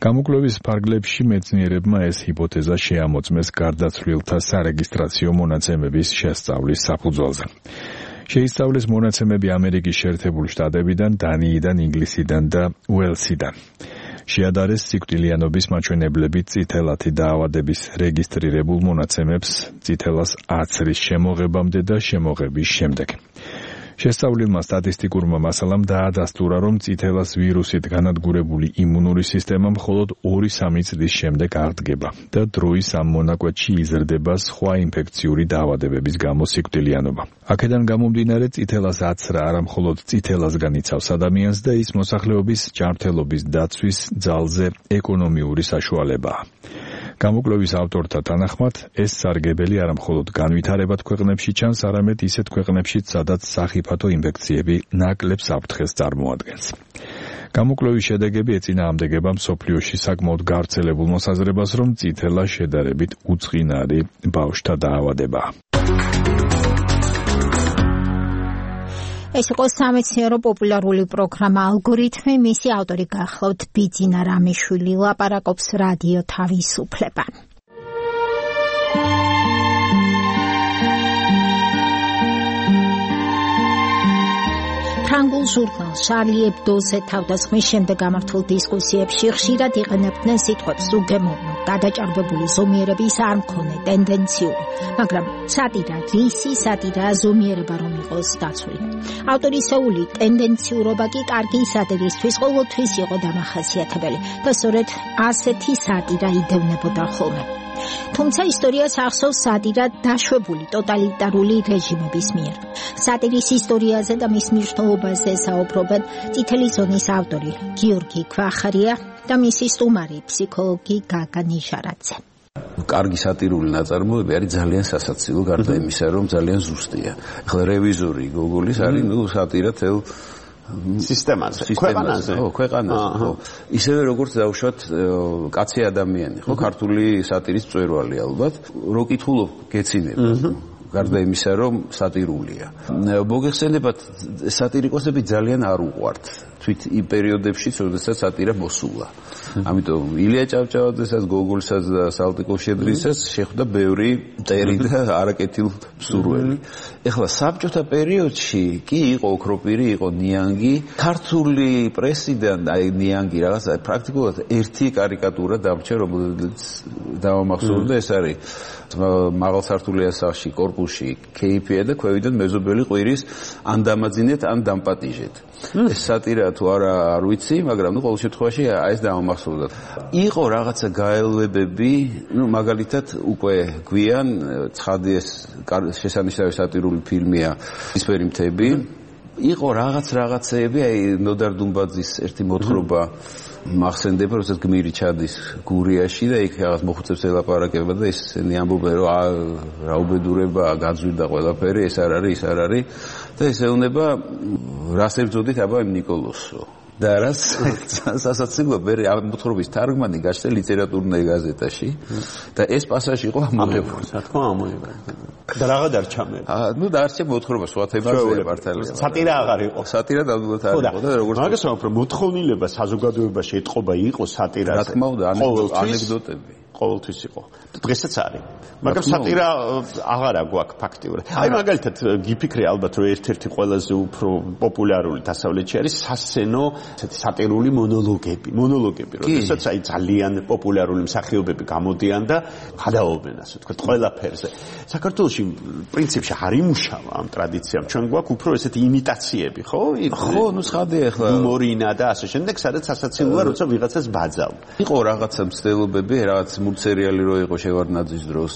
გამოკვლევის ფარგლებში მეცნიერებმა ეს ჰიპოთეზა შეამოწმეს გარდაცვლილთა სარეგისტრაციო მონაცემების შესწავლის საფუძველზე. შეისწავლეს მონაცემები ამერიკის შეერთებული შტატებიდან, დანიიდან, ინგლისიდან და უელსიდან. შეადარეს სიკვდილიანობის მაჩვენებლები წითელათი დაავადების რეგისტრირებულ მონაცემებს წითელას აცრის შემოღებამდე და შემოღების შემდეგ. შესწავლილმა სტატისტიკურმა მასალამ დაადასტურა, რომ წითელას ვირუსით განადგურებული იმუნური სისტემა მხოლოდ ორი სამი წლის შემდეგ აღდგება და დროის ამ მონაკვეთში იზრდება სხვა ინფექციური დაავადებების გამო სიკვდილიანობა. აქედან გამომდინარე, წითელას აცრა არა მხოლოდ წითელასგან იცავს ადამიანს და ის მოსახლეობის ჯანმრთელობის დაცვის ძალზე ეკონომიური საშუალებაა. გამოკვლევის ავტორთა თანახმად, ეს სარგებელი არა მხოლოდ განვითარებად ქვეყნებში ჩანს, არამედ ისეთ ქვეყნებშიც, სადაც სახიფათო ინფექციები ნაკლებ საფრთხეს წარმოადგენს. გამოკვლევის შედეგები ეწინააღმდეგება მსოფლიოში საკმაოდ გავრცელებულ მოსაზრებას, რომ წითელა შედარებით უწყინარი ბავშვთა დაავადებაა. ეს იყო სამეცნიერო პოპულარული პროგრამა ალგორითმი, მისი ავტორი გახლავთ ბიძინა რამიშვილი, ლაპარაკობს რადიო თავისუფლება. ფრანგულ ჟურნალ შარლი ებდოზე თავდასხმის შემდეგ გამართულ დისკუსიებში ხშირად იყენებდნენ სიტყვებს უგემოვნო, გადაჭარბებული ზომიერების არ მქონე, ტენდენციური, მაგრამ სატირა რისი სატირაა ზომიერება რომ იყოს დაცული. ავტორისეული ტენდენციურობა კი კარგი სატირისთვის ყოველთვის იყო დამახასიათებელი და სწორედ ასეთი სატირა იდევნებოდა ხოლმე. თუმცა ისტორიას ახსოვს სატირა დაშვებული ტოტალიტარული რეჟიმების მიერ. სატირის ისტორიაზე და მის მნიშვნელობაზე საუბრობენ წითელი ზონის ავტორი გიორგი ქვახარია და მისი სტუმარი ფსიქოლოგი გაგა ნიჟარაძე. კარგი სატირული ნაწარმოები არის ძალიან სასაცილო, გარდა იმისა, რომ ძალიან ზუსტია. ახლა რევიზორი გოგოლის არის ნუ სატირა თელ სისტემაზე, ქვეყანაზე, ხო, ქვეყანაზე, ხო. ისევე როგორც დავუშვათ კაცი ადამიანი, ხო, ქართული სატირის მწვერვალი ალბათ, რო კითხულობ გეცინებ. გარდა იმისა, რომ სატირულია. მოგეხსენებათ, სატირიკოსები ძალიან არ უყვართ თვით იმ პერიოდებში, როდესაც სატირა მოსულა. ამიტომ ილია ჭავჭავაძესაც, გოგოლსაც და სალტიკო შედრისაც შეხვდა ბევრი მტერი და არაკეთილ მსურველი. ეხლა საბჭოთა პერიოდში კი იყო ოქროპირი, იყო ნიანგი. ქართული პრესიდან აი ნიანგი რაღაცა პრაქტიკულად ერთი კარიკატურა დამრჩა, რომელიც დავამახსოვრდა, ეს არის მაღალსართულიან სახლში კორპუსში ქეიფია და ქვევიდან მეზობელი ყვირის ან დამაძინეთ, ან დამპატიჟეთ. ეს სატირა თუ არა არ ვიცი, მაგრამ ნუ ყოველ შემთხვევაში აი ეს დავამახსოვრდა. იყო რაღაცა გაელვებები, ნუ მაგალითად უკვე გვიან ცხადი ეს შესანიშნავი სატირული ფილმია ისფერი მთები. იყო რაღაც რაღაცეები, აი ნოდარ დუმბაძის ერთი მოთხრობა მახსენდება, როდესაც გმირი ჩადის გურიაში და იქ რაღაც მოხუცებს ელაპარაკება და ისინი ამბობენ, რომ რა უბედურება, გაძვირდა ყველაფერი, ეს არ არის, ის არ არის და ეს ეუბნება, რას ებრძოდით აბა იმ ნიკოლოსო. და რას სასაცილო ბერი ამ მოთხრობის თარგმანი გაჩნდა ლიტერატურულ გაზეთაში და ეს პასაჟი იყო ამოღებული. რა თქმა ამოიღება. და რაღა დარჩა მე. აა ნუ დარჩა მოთხრობა სხვა თემაზე მართალია. სატირა აღარ იყო. სატირა დაბულად არ იყო და როგორც მაგას ვამბობ, მოთხოვნილება საზოგადოებაში ეთყობა იყო სატირაზე. რა თქმა უნდა, ანეკდოტები. ყოველთვის იყო. დღესაც არის. მაგრამ სატირა აღარა გვაქვს ფაქტიურად. აი მაგალითად გიფიქრე ალბათ რომ ერთ-ერთი ყველაზე უფრო პოპულარული დასავლეთში არის სასცენო სატირული მონოლოგები. მონოლოგები, როდესაც აი ძალიან პოპულარული მსახიობები გამოდიან და გადაობენ ასე ვთქვათ ყველაფერზე. საქართველოში პრინციპში არ იმუშავა ამ ტრადიციამ. ჩვენ გვაქვს უფრო ესეთი იმიტაციები, ხო? ხო, ნუ სხადია ახლა. ჰუმორინა და ასე შემდეგ, სადაც სასაცილოა, როცა ვიღაცას ბაძავ. იყო რაღაცა მცდელობები, რაღაც მულტსერიალი რო იყო შევარდნაძის დროს,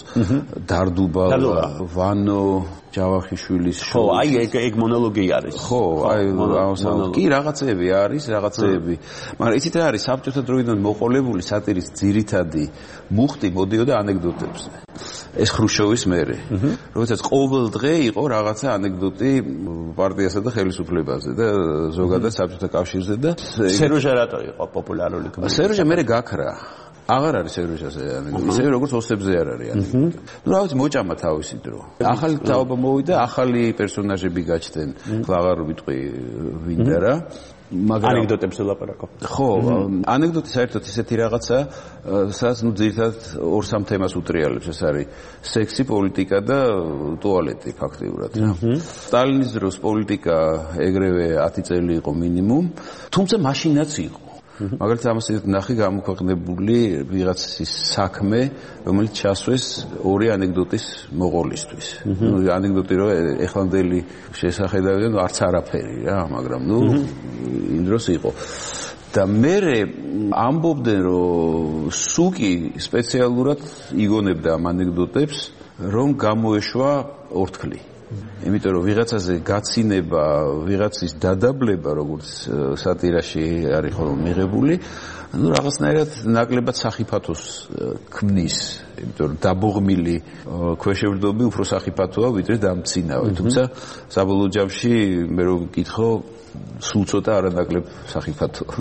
დარდუბალა, ვანო, ჯავახიშვილის ხო, აი ეგ ეგ მონოლოგი არის. ხო, აი ამასაუბრ. კი, რაღაცეები არის, რაღაცეები. მაგრამ იცით რა არის, საბჭოთა დროიდან მოყოლებული სატირის ძირითადი მუხტი მოდიოდა ანეკდოტებზე. ეს ხრუშჩოვის მერე. როდესაც ყოველ დღე იყო რაღაცა ანეკდოტი პარტიასა და ხელისუფლებაზე და ზოგადად საბჭოთა კავშირზე და სეროჟა რატო იყო პოპულარული? სეროჟა მერე გაქრა. აღარ არის ევროშაზე ანეკდოტა, ისე როგორც ოსებზე არ არის ანეკდოტა. ნუ რა ვიცი, მოჭამა თავისი დრო. ახალი თაობა მოვიდა, ახალი პერსონაჟები გაჩნდნენ, აღარ ვიტყვი ვინდა რა. მაგრამ ანეკდოტებს ვლაპარაკობ. ხო, ანეკდოტი საერთოდ ისეთი რაღაცა, სადაც ნუ ძირითადად ორ-სამ თემას უტრიალებს, ეს არის სექსი, პოლიტიკა და ტუალეტი ფაქტიურად. სტალინის დროს პოლიტიკა ეგრევე ათი წელი იყო მინიმუმ, თუმცა მაშინაც იყო. მაგალითად ამას ნახე გამოქვეყნებული ვიღაცის საქმე, რომელიც ჩასვეს ორი ანეკდოტის მოყოლისთვის. ნუ ანეკდოტი რომ ეხლანდელი შესახედავიდან არც არაფერი რა, მაგრამ ნუ იმ დროს იყო. და მე ამბობდნენ რომ სუკი სპეციალურად იგონებდა ამ ანეკდოტებს, რომ გამოეშვა ორთქლი. იმიტომ რომ ვიღაცაზე გაცინება, ვიღაცის დადაბლება, როგორც სატირაში არის ხოლმე მიღებული, ну რაღაცნაირად ნაკლებად სახიფათოს ქმნის, იმიტომ რომ დაბოღმილი ქვეშევრდობი უფრო სახიფათოა, ვიდრე დამცინავი. თუმცა საბოლოო ჯამში მე რომ ვკითხო, სულ ცოტა არანაკლებ სახიფათოა.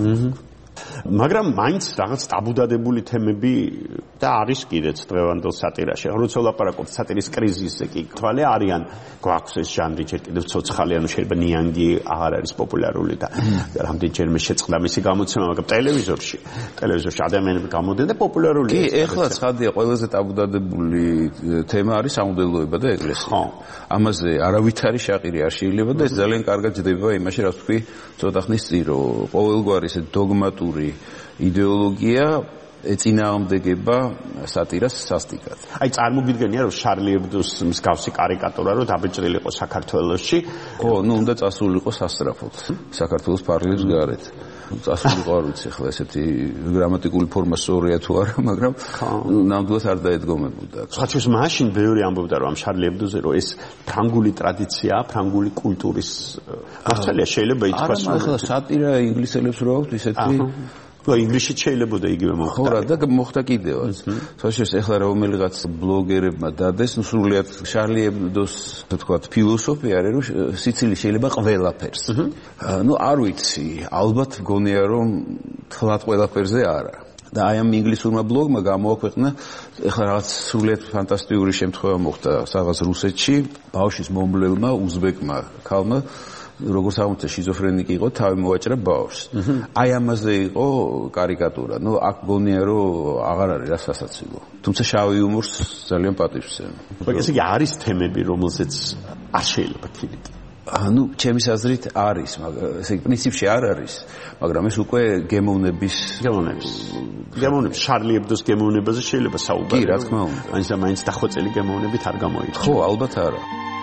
მაგრამ მაინც რაღაც ტაბუდადებული თემები და არის კიდეც დღევანდელ სატირაში. როცა ვლაპარაკობთ სატირის კრიზისზე, კი თვალე არიან, გვაქვს ეს ჟანრი ჯერ კიდევ ცოცხალი, ანუ შეიძლება ნიანგი აღარ არის პოპულარული და რამდენჯერმე შეწყდა მისი გამოცემა, მაგრამ ტელევიზორში, ტელევიზორში ადამიანები გამოდიან და პოპულარულია. კი, ეხლა ცხადია, ყველაზე ტაბუდადებული თემა არის სამღვდელოება და ეკლესია. ხო. ამაზე არავითარი შაყირი არ შეიძლება და ეს ძალიან კარგად ჯდება იმაში, რაც თქვი ცოტა ხნის წინ, რომ ყოველგვარი ეს დოგმატური იდეოლოგია ეწინააღმდეგება სატირას სასტიკად. აი წარმოგიდგენია რომ შარლი ებდოს მსგავსი კარიკატურა რომ დაბეჭდილი იყო საქართველოში, ხო, ნუ უნდა წასულიყო სასწრაფოდ საქართველოს პარლამენტის გარეთ. წასულიყო არ ვიცი ახლა ესეთი გრამატიკული ფორმა სწორია თუ არა, მაგრამ ნამდვილად არ დაედგომებოდა. სხვათვის მაშინ ბევრი ამბობდა რომ ამ შარლი ებდოზე რომ ეს ფრანგული ტრადიციაა, ფრანგული კულტურის მართალია შეიძლება ითქვას რომ ახლა სატირა ინგლისელებს რო აქვთ ისეთი და ინგლისში შეიძლება იგივე მოხდა. ხო რა და მოხდა კიდევაც. საშუალო ეხლა რომელიღაც ბლოგერებმა დადეს, ნუ სრულიად შარლი ებდოს თქვა ფილოსოფია არის, რომ სიცილი შეიძლება ყველაფერს. ნუ არ ვიცი, ალბათ მგონია რომ თლად ყველაფერზე არა. და აი ამ ინგლისურმა ბლოგმა გამოაქვეყნა ეხლა რაღაც სრულიად ფანტასტიკური შემთხვევა მოხდა რაღაც რუსეთში, ბავშვის მომვლელმა უზბეკმა ქალმა როგორც აღმოჩნდა შიზოფრენიკი იყო, თავი მოვაჭრა ბავშვს. აი ამაზე იყო კარიკატურა. ნუ აქ გონია რომ აღარ არის რა სასაცილო. თუმცა შავი იუმორს ძალიან პატივს ვცემ. მაგრამ ესე იგი არის თემები, რომელზეც არ შეიძლება ქილიკი. ანუ ჩემის აზრით არის, მაგრამ ესე იგი პრინციპში არ არის, მაგრამ ეს უკვე გემოვნების გემოვნების გემოვნების შარლი ებდოს გემოვნებაზე შეიძლება საუბარი. კი, რა თქმა უნდა. მაინც და მაინც დახვეწილი გემოვნებით არ გამოიწვია. ხო, ალბათ არა.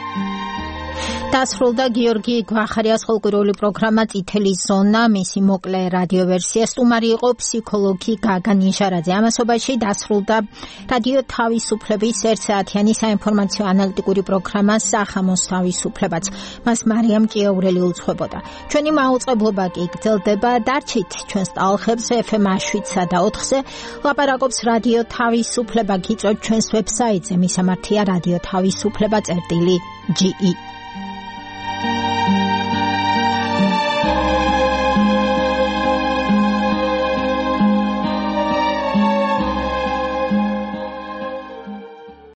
დასრულდა გიორგი გვახარიას ხალხური პროგრამა წითელი ზონა, მისი მოკლე რადიო ვერსია. სტუმარი იყო ფსიქოლოგი გაგა ნიშარაძე. ამასობაში დასრულდა რადიო თავისუფლების ერთ საათიანი საინფორმაციო ანალიტიკური პროგრამა სახამოს თავისუფლებაც. მას მარიამ ჭიაურელი უძღვებოდა. ჩვენი მაუწყებლობა კი გრძელდება. დარჩით ჩვენს ტალხებზე ეფ ემ შვიდსა და ოთხზე. ლაპარაკობს რადიო თავისუფლება. გიწევთ ჩვენს ვებსაიტზე, მისამართია რადიო თავისუფლება წერტილი ჯი ი.